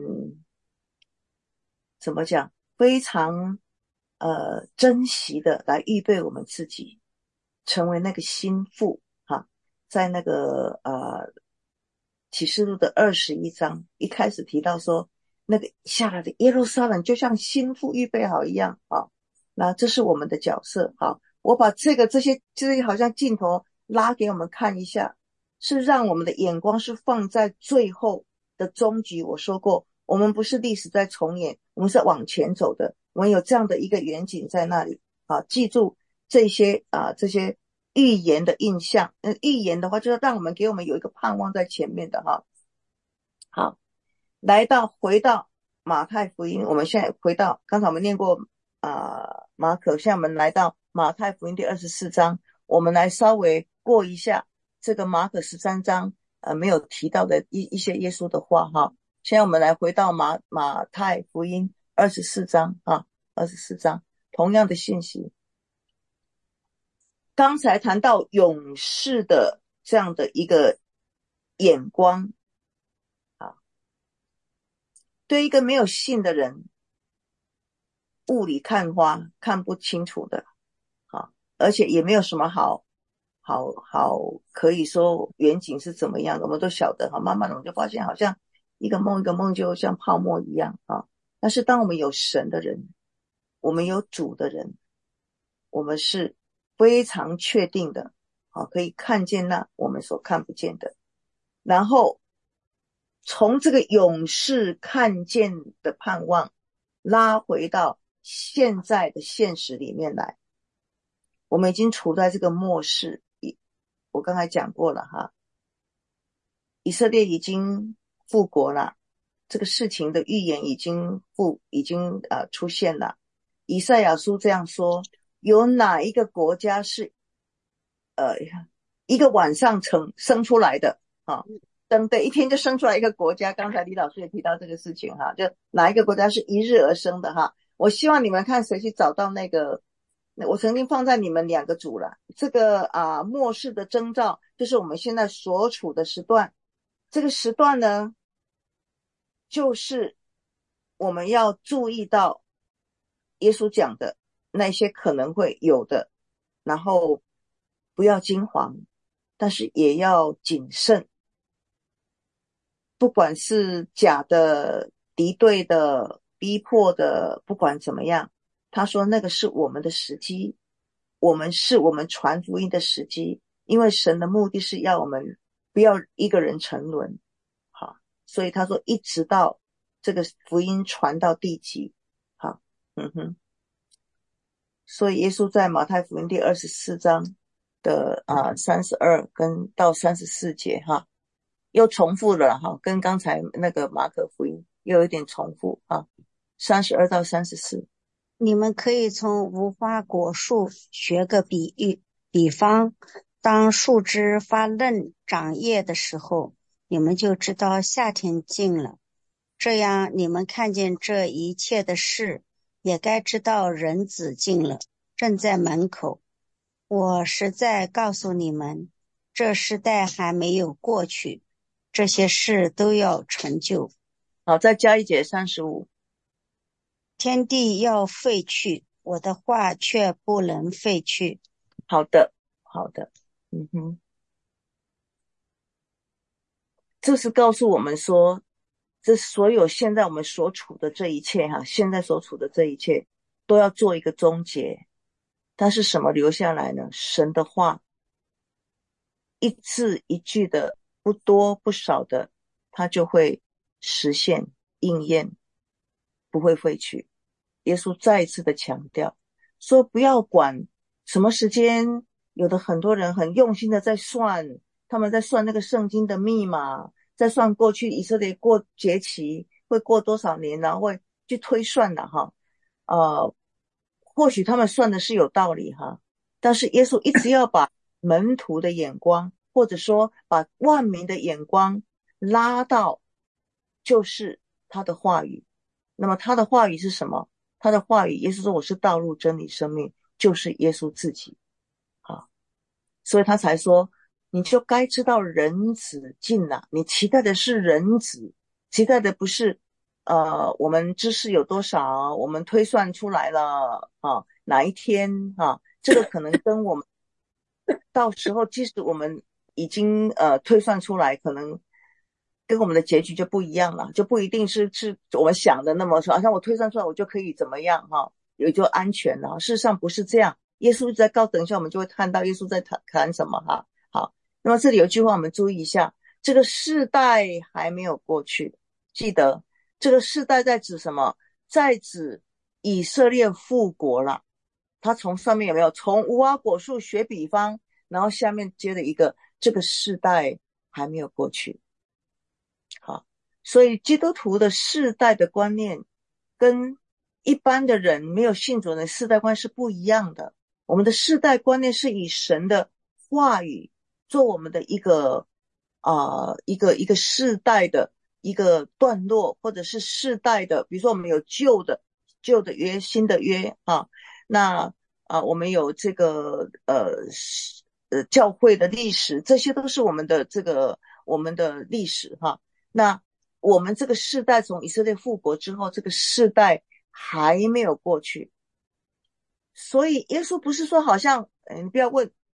怎么讲，非常呃珍惜的来预备我们自己，成为那个心腹哈。在那个呃启示录的二十一章一开始提到说，那个下来的耶路撒冷就像心腹预备好一样啊。那这是我们的角色哈。我把这个这些这些好像镜头拉给我们看一下，是让我们的眼光是放在最后的终局。我说过，我们不是历史在重演，我们是往前走的，我们有这样的一个远景在那里啊。记住这些啊这些预言的印象，嗯，预言的话就是让我们给我们有一个盼望在前面的哈。好，来到回到马太福音，我们现在回到刚才我们念过啊、呃、马可，现在我们来到马太福音第二十四章，我们来稍微过一下这个马可十三章呃没有提到的一一些耶稣的话哈。现在我们来回到马马太福音二十四章啊，二十四章同样的信息。刚才谈到勇士的这样的一个眼光啊，对一个没有信的人，雾里看花，看不清楚的啊，而且也没有什么好好好可以说远景是怎么样的，我们都晓得哈。慢慢的我们就发现好像一个梦一个梦就像泡沫一样啊。但是当我们有神的人，我们有主的人，我们是非常确定的啊，可以看见那我们所看不见的，然后从这个永世看见的盼望拉回到现在的现实里面来。我们已经处在这个末世，我刚才讲过了哈，以色列已经复国了，这个事情的预言已经复已经呃出现了。以赛亚书这样说，有哪一个国家是呃一个晚上成生出来的啊？等对一天就生出来一个国家。刚才李老师也提到这个事情哈，就哪一个国家是一日而生的哈。我希望你们看谁去找到那个，我曾经放在你们两个组了。这个啊末世的征兆，就是我们现在所处的时段。这个时段呢，就是我们要注意到耶稣讲的那些可能会有的，然后不要惊慌，但是也要谨慎。不管是假的、敌对的、逼迫的，不管怎么样，他说那个是我们的时机，我们是我们传福音的时机，因为神的目的是要我们不要一个人沉沦。好，所以他说一直到这个福音传到地极。好，嗯哼。所以耶稣在马太福音第二十四章的啊三十二跟到三十四节哈，又重复了哈，跟刚才那个马可福音又有点重复啊。三十二到三十四， 你们可以从无花果树学个比喻，比方，当树枝发嫩长叶的时候，你们就知道夏天近了。这样，你们看见这一切的事，也该知道人子近了，正在门口。我实在告诉你们，这时代还没有过去，这些事都要成就。 好，再加一节三十五。 天地要废去，我的话却不能废去。 好的，好的，嗯哼。这是告诉我们说，这所有现在我们所处的这一切哈，现在所处的这一切都要做一个终结。但是什么留下来呢？神的话，一字一句的，不多不少的，它就会实现应验，不会废去。耶稣再一次的强调说，不要管什么时间，有的很多人很用心的在算，他们在算那个圣经的密码，在算过去以色列过节期会过多少年，然后会去推算的哈。呃，或许他们算的是有道理哈，但是耶稣一直要把门徒的眼光，或者说把万民的眼光拉到就是他的话语。那么他的话语是什么？他的话语，耶稣说我是道路真理生命，就是耶稣自己啊，所以他才说你就该知道人子近了。你期待的是人子，期待的不是呃我们知识有多少，我们推算出来了啊哪一天啊，这个可能跟我们到时候即使我们已经呃推算出来，可能跟我们的结局就不一样了，就不一定是是我们想的那么说，好像我推算出来我就可以怎么样哈，也就安全了。事实上不是这样，耶稣在告，等一下我们就会看到耶稣在谈谈什么哈。好，那么这里有一句话我们注意一下，这个世代还没有过去，记得这个世代在指什么？在指以色列复国了。他从上面有没有从无花果树学比方，然后下面接了一个这个世代还没有过去。好，所以基督徒的世代的观念跟一般的人没有信主的世代观是不一样的。我们的世代观念是以神的话语做我们的一个啊、呃、一个一个世代的一个段落，或者是世代的，比如说我们有旧的旧的约，新的约啊，那啊我们有这个呃呃教会的历史，这些都是我们的这个我们的历史哈。那我们这个世代从以色列复国之后，这个世代还没有过去，所以耶稣不是说好像你不要问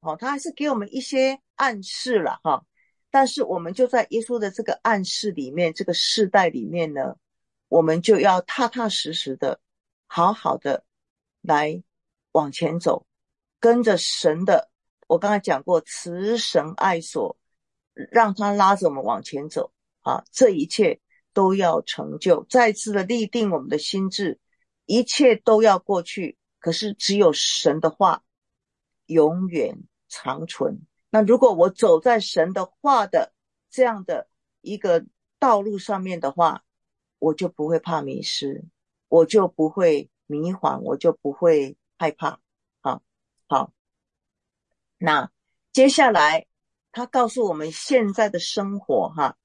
哦，他还是给我们一些暗示了哈。但是我们就在耶稣的这个暗示里面，这个世代里面呢，我们就要踏踏实实的好好的来往前走，跟着神的，我刚才讲过，慈神爱所，让他拉着我们往前走啊，这一切都要成就，再次的立定我们的心志，一切都要过去，可是只有神的话永远长存。那如果我走在神的话的这样的一个道路上面的话，我就不会怕迷失，我就不会迷惘，我就不会害怕。好，好，那接下来他告诉我们现在的生活哈，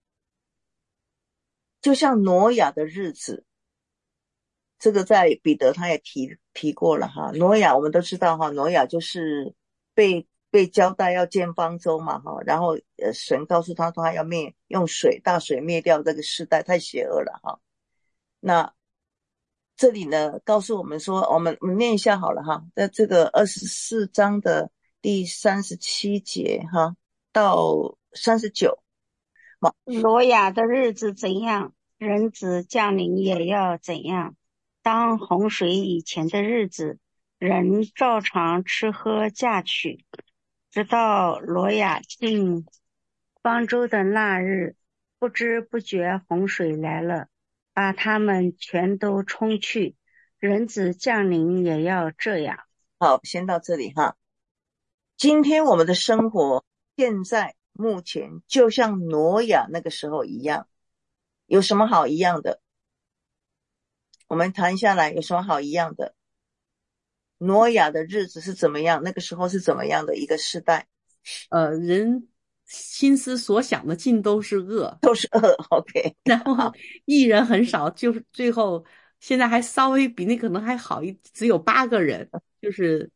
就像挪亚的日子，这个在彼得他也提提过了哈。挪亚我们都知道哈，挪亚就是被被交代要建方舟嘛哈，然后呃神告诉他说他要灭用水大水灭掉这个世代，太邪恶了哈。那这里呢告诉我们说，我们我们念一下好了哈，在这个二十四章的第三十七节哈到三十九。 挪亚的日子怎样，人子降临也要怎样。当洪水以前的日子，人照常吃喝嫁娶，直到挪亚进方舟的那日，不知不觉洪水来了，把他们全都冲去。人子降临也要这样。 好，先到这里哈。今天我们的生活现在目前就像挪亚那个时候一样，有什么好一样的？我们谈下来有什么好一样的？挪亚的日子是怎么样？那个时候是怎么样的一个时代？ 呃，人心思所想的尽都是恶， 都是恶。OK， 然后义人很少，就是最后现在还稍微比那可能还好一，只有八个人，就是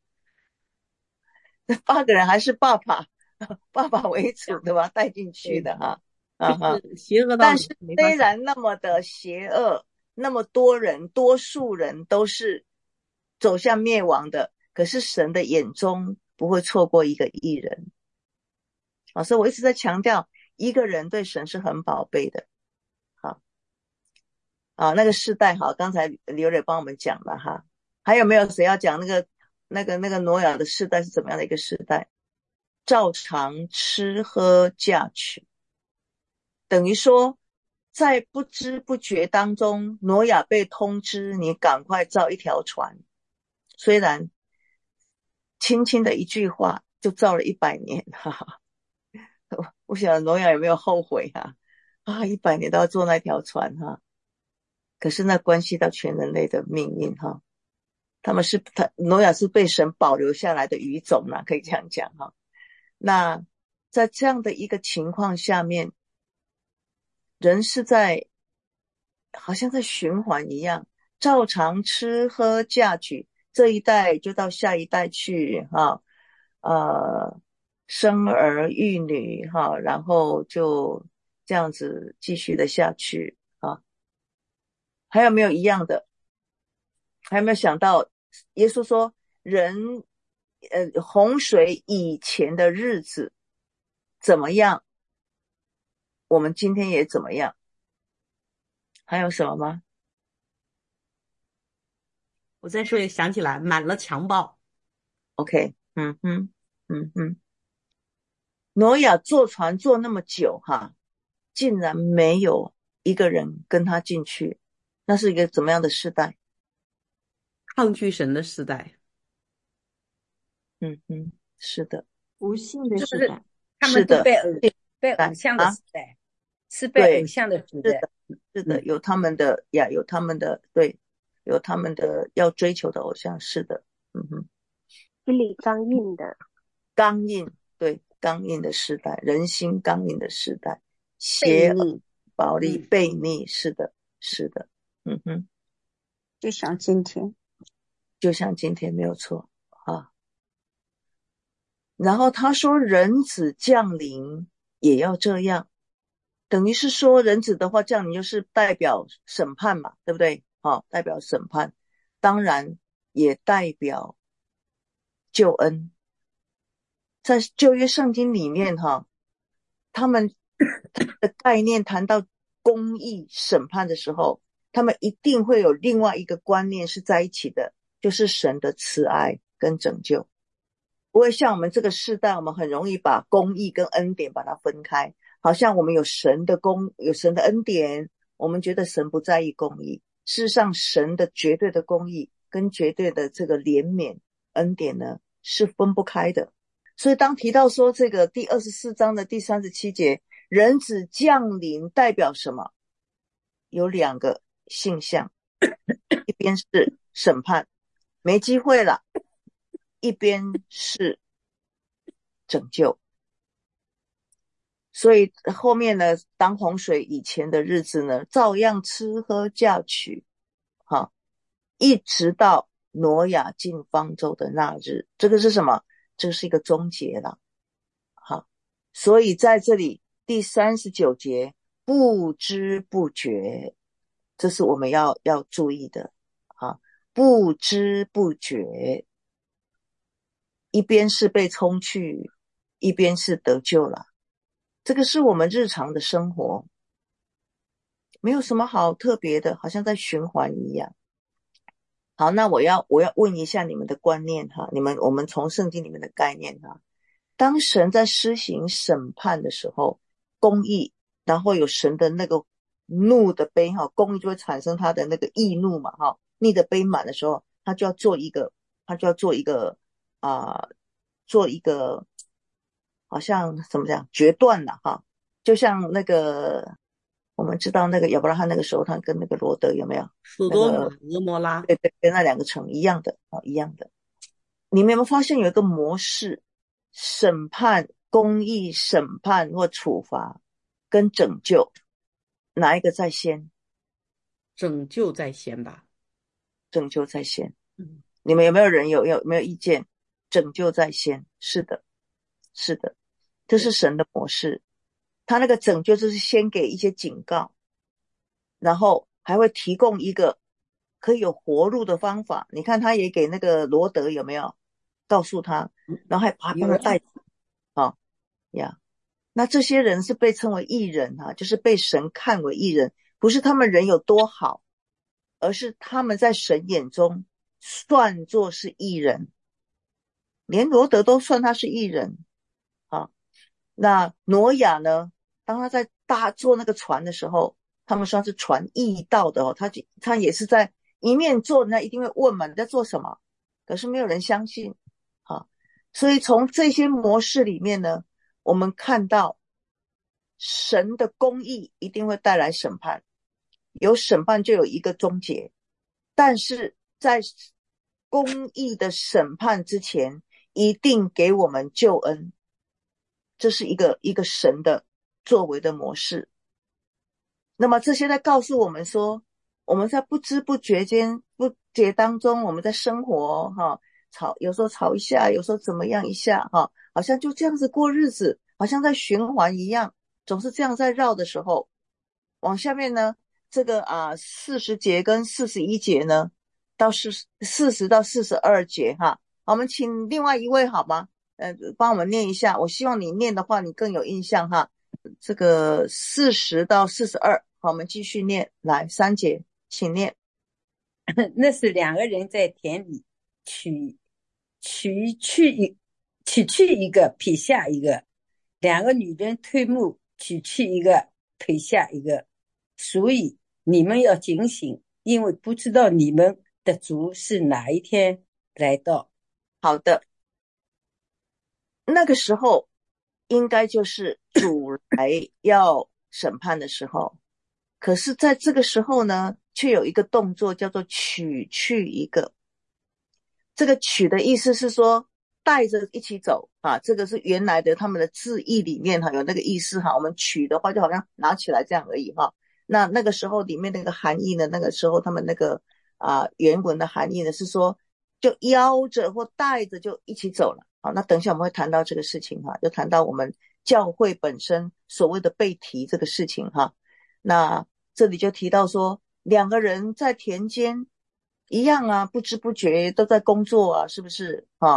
八个人还是爸爸爸爸为主的吧，带进去的哈。啊哈， 邪恶到但是虽然那么的邪恶，那么多人多数人都是走向灭亡的，可是神的眼中不会错过一个义人。啊，所以我一直在强调，一个人对神是很宝贝的。好，啊，那个世代好，刚才刘磊帮我们讲了哈。还有没有谁要讲那个那个那个挪亚的世代是怎么样的一个世代？照常吃喝嫁娶，等于说在不知不觉当中，挪亚被通知你赶快造一条船，虽然轻轻的一句话就造了一百年，哈哈。我想挪亚有没有后悔啊？啊，一百年都要做那条船哈，可是那关系到全人类的命运哈。他们是他挪亚是被神保留下来的余种啦，可以这样讲哈。那在这样的一个情况下面，人是在好像在循环一样，照常吃喝嫁娶，这一代就到下一代去哈，呃，生儿育女哈，然后就这样子继续的下去啊。还有没有一样的？还有没有想到耶稣说人呃洪水以前的日子怎么样，我们今天也怎么样？还有什么吗？ 我再说也想起来，满了强暴。 OK， 嗯哼嗯哼，挪亚坐船坐那么久哈，竟然没有一个人跟他进去，那是一个怎么样的时代？ 抗拒神的时代。 嗯嗯，是的， 不信的时代， 他们都被偶被偶像的时代，是被偶像的时代。 是的，是的，有他们的呀，有他们的对，有他们的要追求的偶像，是的，嗯哼， 心里刚硬的， 刚硬，对，刚硬的时代，人心刚硬的时代，邪恶、暴力、悖逆，是的，是的，嗯哼， 就像今天， 就像今天没有错啊。然后他说人子降临也要这样，等于是说人子的话降临就是代表审判嘛，对不对？好，代表审判，当然也代表救恩。 在旧约圣经里面哈，他们的概念谈到公义审判的时候，他们一定会有另外一个观念是在一起的，就是神的慈爱跟拯救。不会像我们这个世代，我们很容易把公义跟恩典把它分开，好像我们有神的公，有神的恩典，我们觉得神不在意公义。事实上，神的绝对的公义跟绝对的这个怜悯恩典呢，是分不开的。所以当提到说这个第二十四章的第三十七节，人子降临代表什么？有两个现象，一边是审判，没机会了，一边是拯救。所以后面呢，当洪水以前的日子呢，照样吃喝嫁娶，哈，一直到挪亚进方舟的那日。这个是什么？这个是一个终结了，好，所以在这里第三十九节，不知不觉，这是我们要要注意的，啊，不知不觉，一边是被冲去，一边是得救了。这个是我们日常的生活，没有什么好特别的，好像在循环一样。好，那我要我要问一下你们的观念哈，你们我们从圣经里面的概念哈，当神在施行审判的时候，公义，然后有神的那个怒的杯哈，公义就会产生他的那个义怒嘛哈，逆的杯满的时候，他就要做一个，他就要做一个啊、呃，做一个好像怎么讲决断了哈，就像那个。我们知道那个亚伯拉罕那个时候，他跟那个罗德有没有？ 索多玛、俄摩拉， 对对，跟那两个城一样的啊，一样的。你们有没有发现有一个模式？审判、公义、审判或处罚跟拯救，哪一个在先？ 拯救在先吧。 拯救在先。 嗯， 你们有没有人有有没有意见？拯救在先，是的，是的，这是神的模式。他那个拯救就是先给一些警告，然后还会提供一个可以有活路的方法。你看他也给那个罗德有没有告诉他，然后还把他带啊呀。那这些人是被称为义人啊，就是被神看为义人，不是他们人有多好，而是他们在神眼中算作是义人，连罗德都算他是义人啊。那挪亚呢？当他在大坐那个船的时候，他们说是船异道的哦，他就他也是在一面坐，人家一定会问嘛，你在做什么？可是没有人相信啊。所以从这些模式里面呢，我们看到神的公义一定会带来审判，有审判就有一个终结，但是在公义的审判之前，一定给我们救恩。这是一个一个神的作为的模式。那么这些在告诉我们说，我们在不知不觉间不觉当中，我们在生活哈，吵有时候吵一下，有时候怎么样一下哈，好像就这样子过日子，好像在循环一样，总是这样在绕的时候，往下面呢，这个啊四十节跟四十一节呢，到四四十到四十二节哈，我们请另外一位好吗？呃，帮我们念一下，我希望你念的话你更有印象哈。这个四十到四十二，好，我们继续念，来三节，请念。 那是两个人在田里取取去一取去一个，撇下一个；两个女人推磨，取去一个，撇下一个。所以你们要警醒，因为不知道你们的主是哪一天来到。 好的。那个时候应该就是主来要审判的时候，可是在这个时候呢，却有一个动作叫做取去一个。这个取的意思是说带着一起走啊，这个是原来的他们的字义里面哈有那个意思哈。我们取的话就好像拿起来这样而已哈。那那个时候里面那个含义呢，那个时候他们那个啊原文的含义呢是说就邀着或带着就一起走了。好，那等一下我们会谈到这个事情哈，就谈到我们教会本身所谓的被提这个事情哈。那这里就提到说两个人在田间一样啊，不知不觉都在工作啊，是不是啊？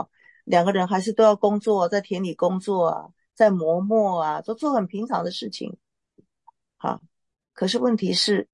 两个人还是都要工作，在田里工作啊，在磨墨啊，都做很平常的事情。好，可是问题是，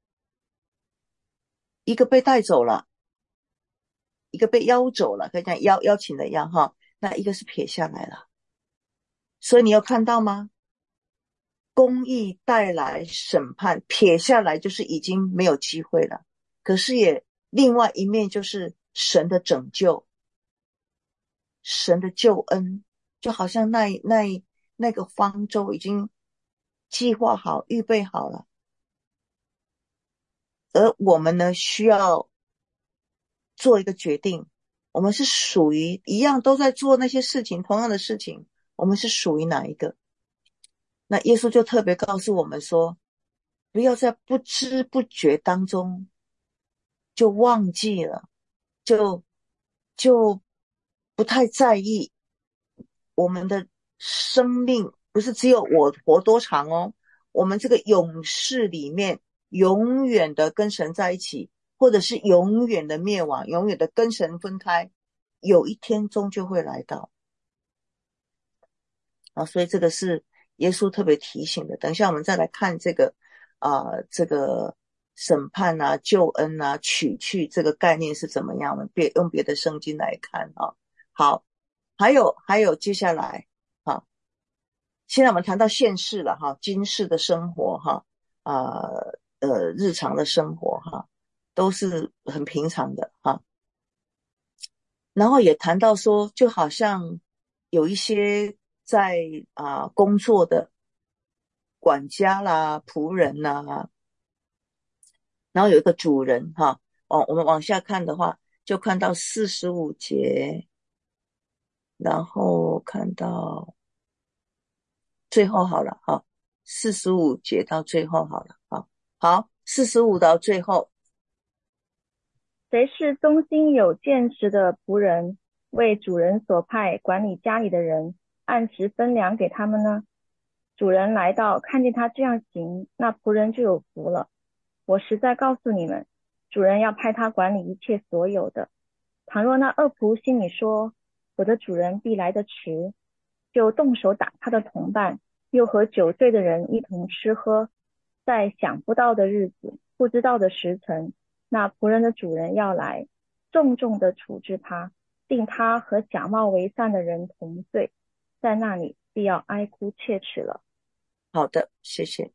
一个被带走了，一个被邀走了，可以讲邀邀请的邀哈，那一个是撇下来了。所以你有看到吗？公义带来审判，撇下来就是已经没有机会了。可是也另外一面就是神的拯救，神的救恩，就好像那那那个方舟已经计划好、预备好了，而我们呢，需要做一个决定。我们是属于一样都在做那些事情，同样的事情，我们是属于哪一个？那耶稣就特别告诉我们说，不要在不知不觉当中就忘记了，就就不太在意我们的生命，不是只有我活多长哦，我们这个永世里面永远的跟神在一起，或者是永远的灭亡，永远的跟神分开，有一天终究会来到啊，所以这个是耶稣特别提醒的。等一下我们再来看这个啊、呃，这个审判啊、救恩啊、取去这个概念是怎么样的，别用别的圣经来看啊。好，还有还有接下来啊，现在我们谈到现世了哈，今世的生活哈啊 呃, 呃日常的生活哈，都是很平常的哈。然后也谈到说，就好像有一些在啊、呃、工作的管家啦、仆人啦，然后有一个主人哈。哦，我们往下看的话，就看到四十五节，然后看到最后好了哈，四十五节到最后好了哈。好，四十五到最后。 谁是忠心有见识的仆人，为主人所派管理家里的人，按时分粮给他们呢？主人来到，看见他这样行，那仆人就有福了。我实在告诉你们，主人要派他管理一切所有的。倘若那恶仆心里说，我的主人必来得迟，就动手打他的同伴，又和酒醉的人一同吃喝，在想不到的日子，不知道的时辰，那仆人的主人要来，重重的处置他，定他和假冒为善的人同罪，在那里必要哀哭切齿了。 好的，谢谢。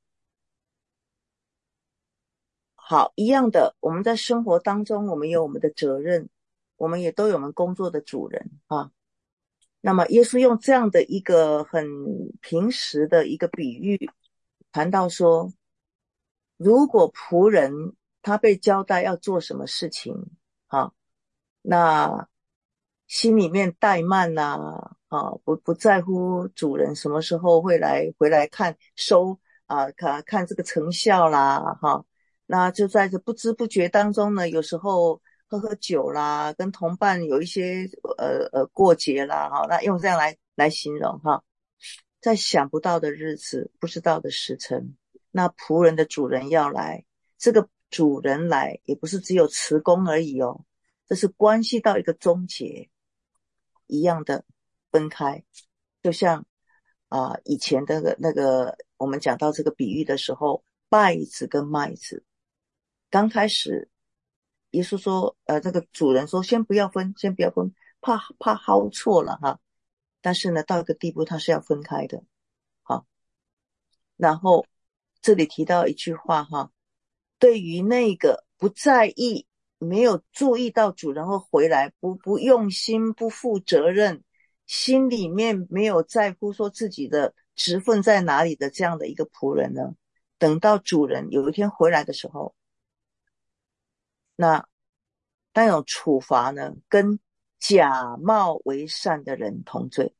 好，一样的，我们在生活当中，我们有我们的责任，我们也都有我们工作的主人啊。那么耶稣用这样的一个很平时的一个比喻，谈到说，如果仆人他被交代要做什么事情啊，那心里面怠慢呐、啊，啊，不不在乎主人什么时候会来回来看收啊，看看这个成效啦，哈、啊，那就在这不知不觉当中呢，有时候喝喝酒啦，跟同伴有一些呃呃过节啦，哈、啊，那用这样来来形容哈、啊，在想不到的日子，不知道的时辰，那仆人的主人要来，这个主人来也不是只有辞工而已哦，这是关系到一个终结一样的分开，就像啊、呃、以前的那个我们讲到这个比喻的时候，稗子跟麦子，刚开始耶稣说呃这个主人说先不要分，先不要分，怕怕薅错了哈，但是呢到一个地步它是要分开的。好，然后这里提到一句话哈，对于那个不在意，没有注意到主人会回来，不不用心，不负责任，心里面没有在乎说自己的职分在哪里的这样的一个仆人呢，等到主人有一天回来的时候，那那种处罚呢，跟假冒为善的人同罪。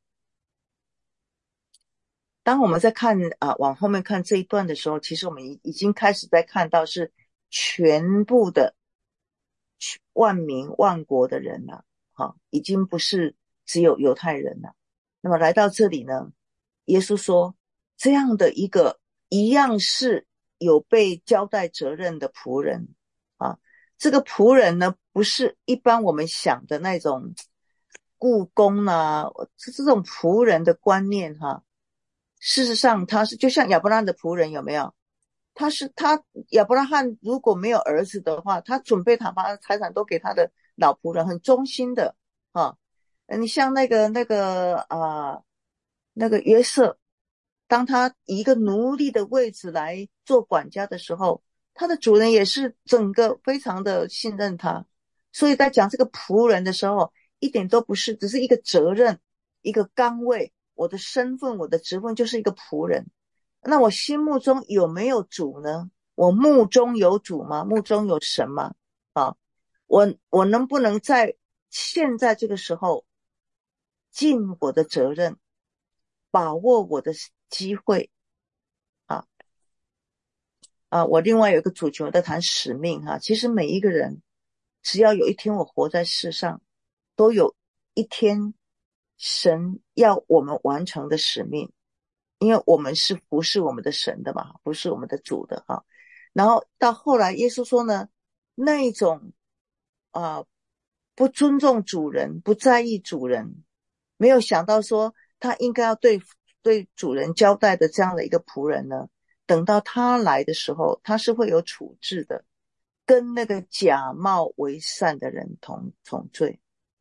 当我们在看啊往后面看这一段的时候，其实我们已经开始在看到是全部的万民万国的人了，啊，已经不是只有犹太人了。那么来到这里呢，耶稣说这样的一个一样是有被交代责任的仆人啊，这个仆人呢不是一般我们想的那种雇工啊，这这种仆人的观念哈，事实上他是就像亚伯拉罕的仆人有没有？他是他亚伯拉罕如果没有儿子的话，他准备他把他的财产都给他的老仆人，很忠心的啊。你像那个那个啊、呃、那个约瑟，当他以一个奴隶的位置来做管家的时候，他的主人也是整个非常的信任他。所以在讲这个仆人的时候，一点都不是只是一个责任，一个岗位，我的身份我的职分就是一个仆人。那我心目中有没有主呢？我目中有主吗？目中有神吗？啊，我我能不能在现在这个时候尽我的责任，把握我的机会啊啊！我另外有一个主题，我在谈使命哈、啊。其实每一个人，只要有一天我活在世上，都有一天神要我们完成的使命。因为我们是服侍我们的神的嘛，不是我们的主的哈。然后到后来耶稣说呢，那一种啊、呃、不尊重主人，不在意主人，没有想到说他应该要对对主人交代的这样的一个仆人呢，等到他来的时候，他是会有处置的，跟那个假冒为善的人同同罪。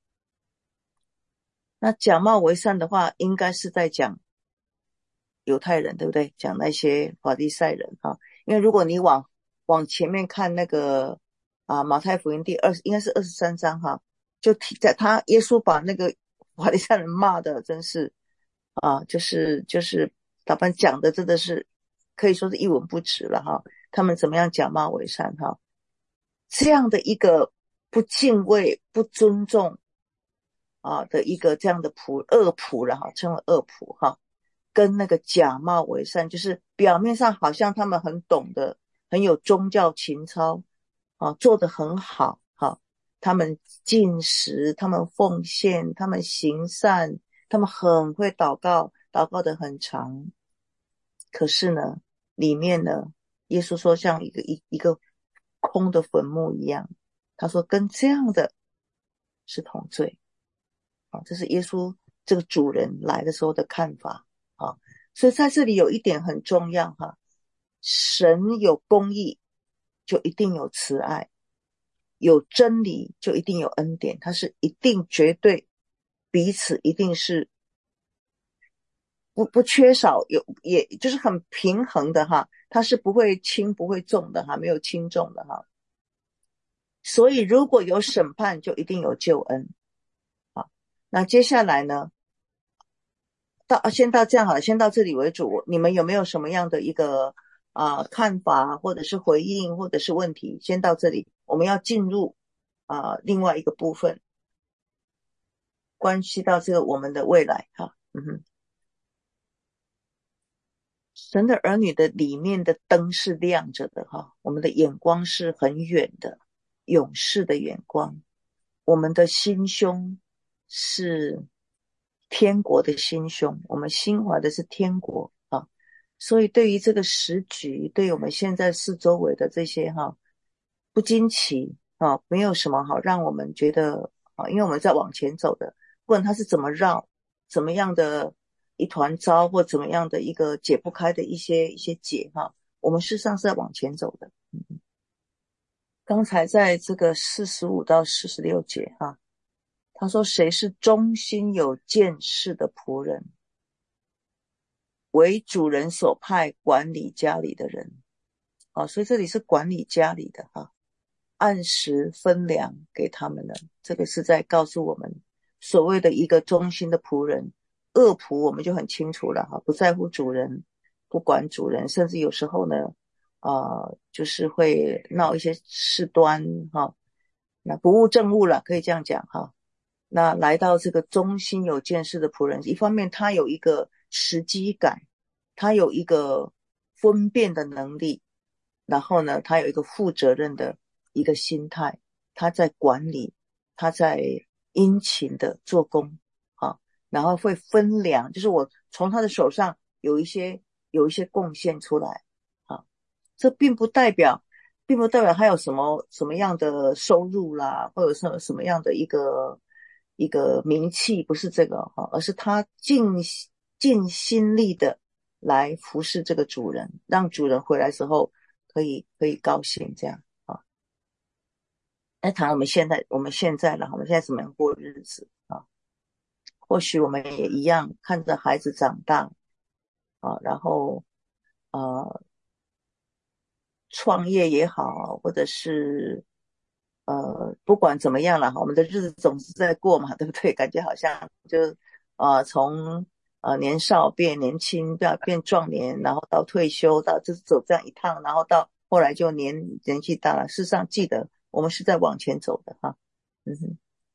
那假冒为善的话，应该是在讲犹太人，对不对？讲那些法利赛人哈，因为如果你往往前面看那个啊马太福音第二应该是二十三章哈，就提在他耶稣把那个法利赛人骂的真是啊，就是就是打扮讲的真的是可以说是一文不值了哈。他们怎么样假冒为善哈？这样的一个不敬畏、不尊重啊的一个这样的仆恶仆了哈，称为恶仆哈。跟那个假冒为善，就是表面上好像他们很懂得，很有宗教情操啊，做得很好哈。他们进食，他们奉献，他们行善，他们很会祷告，祷告得很长。可是呢，里面呢，耶稣说像一个一一个空的坟墓一样。他说跟这样的是同罪啊，这是耶稣这个主人来的时候的看法。啊，所以在这里有一点很重要哈，神有公义，就一定有慈爱，有真理就一定有恩典，它是一定绝对彼此一定是不不缺少，有也就是很平衡的哈，它是不会轻不会重的哈，没有轻重的哈。所以如果有审判，就一定有救恩。好，那接下来呢？到先到这样好了，先到这里为主。你们有没有什么样的一个啊、呃、看法，或者是回应，或者是问题？先到这里，我们要进入啊、呃、另外一个部分，关系到这个我们的未来哈。嗯哼，神的儿女的里面的灯是亮着的哈，我们的眼光是很远的，勇士的眼光，我们的心胸是天国的心胸，我们心怀的是天国啊，所以对于这个时局，对于我们现在四周围的这些哈，不惊奇啊，没有什么好让我们觉得啊，因为我们在往前走的，不管它是怎么绕，怎么样的一团糟，或怎么样的一个解不开的一些一些结哈，我们事实上是在往前走的。嗯，刚才在这个四十五到四十六节哈。他说谁是忠心有见识的仆人，为主人所派管理家里的人啊，所以这里是管理家里的哈，按时分粮给他们的，这个是在告诉我们所谓的一个忠心的仆人。恶仆我们就很清楚了哈，不在乎主人，不管主人，甚至有时候呢呃，就是会闹一些事端哈，那不务正务了，可以这样讲哈。那来到这个忠心有见识的仆人，一方面他有一个时机感，他有一个分辨的能力，然后呢他有一个负责任的一个心态，他在管理，他在殷勤的做工啊，然后会分粮，就是我从他的手上有一些有一些贡献出来啊，这并不代表并不代表他有什么什么样的收入啦，或者什么什么样的一个一个名气，不是这个哈，而是他尽尽心力的来服侍这个主人，让主人回来之后可以可以高兴这样啊。那谈我们现在我们现在了，我们现在怎么样过日子啊？或许我们也一样，看着孩子长大啊，然后呃创业也好，或者是呃不管怎么样了，我们的日子总是在过嘛，对不对？感觉好像就呃从呃年少变年轻，变变壮年，然后到退休，到就是走这样一趟，然后到后来就年年纪大了。事实上，记得我们是在往前走的哈，嗯哼，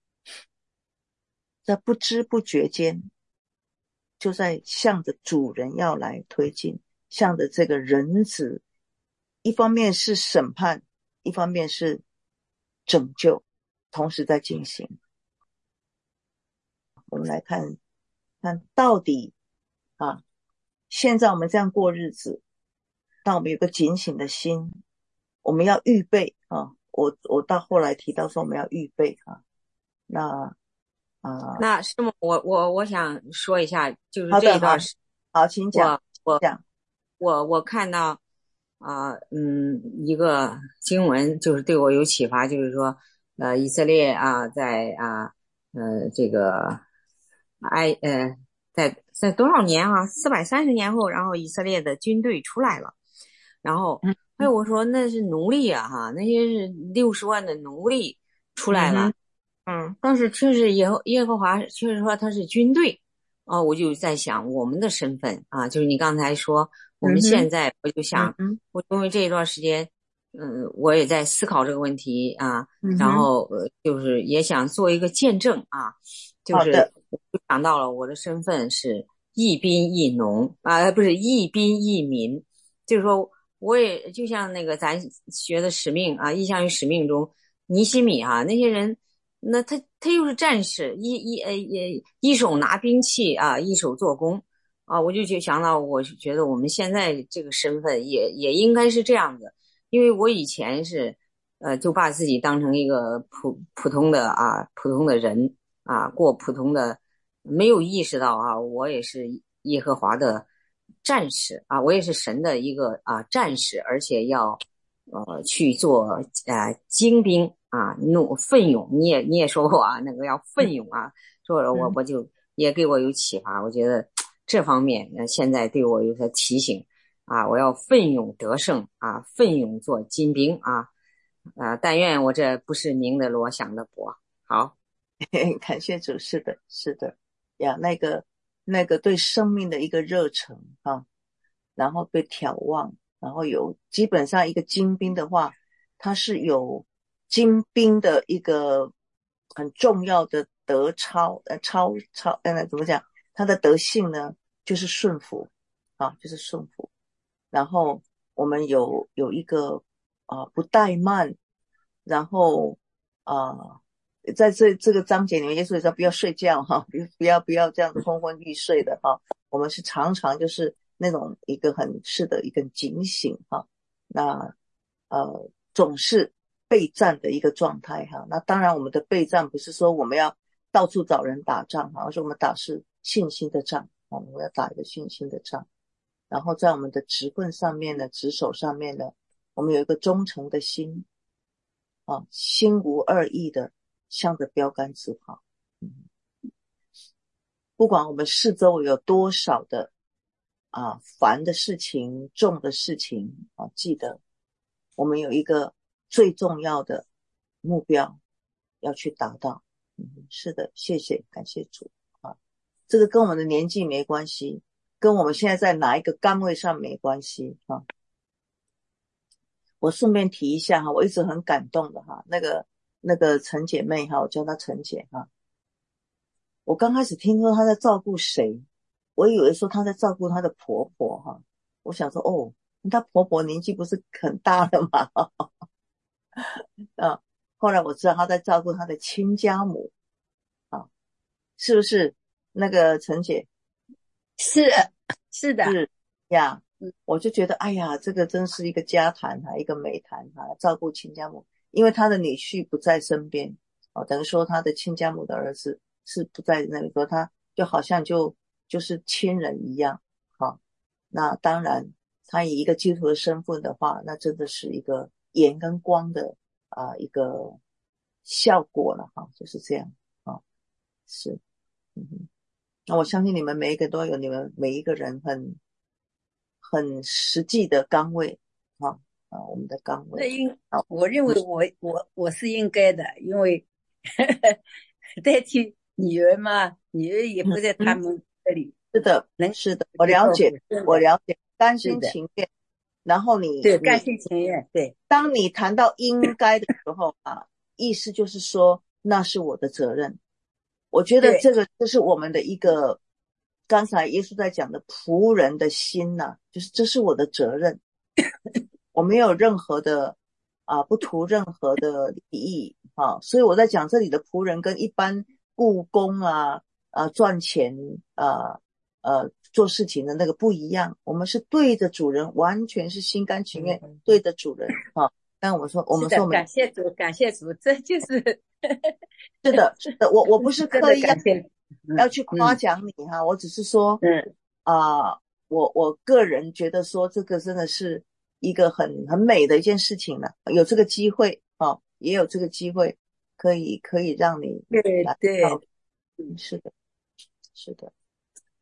在不知不觉间，就在向着主人要来推进，向着这个人子，一方面是审判，一方面是拯救，同时在进行。我们来看看到底啊，现在我们这样过日子，当我们有个警醒的心，我们要预备啊。我我到后来提到说我们要预备啊，那啊， 那师母，我我我想说一下，就是好的这一段时， 好，好请讲， 我我讲， 我我看到啊、呃，嗯，一个经文就是对我有启发，就是说，呃，以色列啊，在啊，呃，这个埃呃，在在多少年啊，四百三十年后，然后以色列的军队出来了，然后，哎，我说那是奴隶啊，哈，那些是六十万的奴隶出来了。 嗯嗯，但是确实耶和耶和华确实说他是军队，哦，我就在想我们的身份啊，就是你刚才说我们现在，我就想， 嗯、 我因为这一段时间，嗯，我也在思考这个问题啊， 嗯、 然后呃，就是也想做一个见证啊，就是我就想到了我的身份是一兵一农啊，不是一兵一民，就是说我也就像那个咱学的使命啊，意象与使命中尼希米啊那些人。那他他又是战士，一一呃一一手拿兵器啊，一手做工啊，我就就想到，我是觉得我们现在这个身份也也应该是这样子，因为我以前是呃就把自己当成一个普普通的啊普通的人啊，过普通的，没有意识到啊，我也是耶和华的战士啊，我也是神的一个啊战士，而且要呃去做呃精兵。啊，怒奋勇，你也你也说过啊，那个要奋勇啊，说了我我就也给我有启发，我觉得这方面呃现在对我有所提醒啊，我要奋勇得胜啊，奋勇做精兵啊，啊，但愿我这不是明的罗想的博。好， 感谢主，是的，是的呀，那个那个对生命的一个热忱啊，然后对眺望，然后有基本上一个精兵的话，它是有。精兵的一个很重要的德操，呃，操操，呃，怎么讲？他的德性呢，就是顺服，啊，就是顺服。然后我们有有一个啊、呃，不怠慢，然后啊、呃，在这这个章节里面，耶稣也说不要睡觉哈，不不要不要这样子昏昏欲睡的哈。我们是常常就是那种一个很是的一个警醒哈，那呃总是。备战的一个状态哈，那当然我们的备战不是说我们要到处找人打仗哈，而是我们打是信心的仗，我们要打一个信心的仗。然后在我们的职分上面呢，职守上面呢，我们有一个忠诚的心啊，心无二意的向着标杆直跑。嗯，不管我们四周有多少的啊烦的事情、重的事情啊，记得我们有一个。最重要的目标要去达到。嗯，是的，谢谢，感谢主啊。这个跟我们的年纪没关系，跟我们现在在哪一个岗位上没关系啊。我顺便提一下哈，我一直很感动的哈，那个那个陈姐妹哈，我叫她陈姐哈。我刚开始听说她在照顾谁，我以为说她在照顾她的婆婆哈。我想说哦，她婆婆年纪不是很大了吗？啊，后来我知道他在照顾他的亲家母，啊，是不是那个陈姐？ 是是的， 是呀，我就觉得哎呀，这个真是一个家谈啊，一个美谈啊，照顾亲家母，因为他的女婿不在身边，哦，等于说他的亲家母的儿子是不在那里说，他就好像就就是亲人一样。好，那当然他以一个基督徒的身份的话，那真的是一个盐跟光的啊、呃、一个效果了哈，就是这样啊，是，嗯哼，那我相信你们每一个都有你们每一个人很很实际的岗位啊啊，我们的岗位。 那应我认为我我我是应该的，因为代替女儿嘛，女儿也不在他们这里。 是的，是的，我了解，我了解，甘心情愿。然后你对甘心情愿，对。 当你谈到应该的时候啊，意思就是说那是我的责任。我觉得这个这是我们的一个，刚才耶稣在讲的仆人的心呐、啊，就是这是我的责任，我没有任何的啊，不图任何的利益啊，所以我在讲这里的仆人跟一般雇工啊啊赚钱啊呃做事情的那个不一样，我们是对着主人，完全是心甘情愿对着主人啊。但我们说我们说我们感谢主，感谢主，这就是是的，是的，我我不是刻意要要去夸奖你哈，我只是说， 嗯啊、呃，我我个人觉得说这个真的是一个很很美的一件事情了，有这个机会啊，也有这个机会可以可以让你对对， 嗯，是的，是的。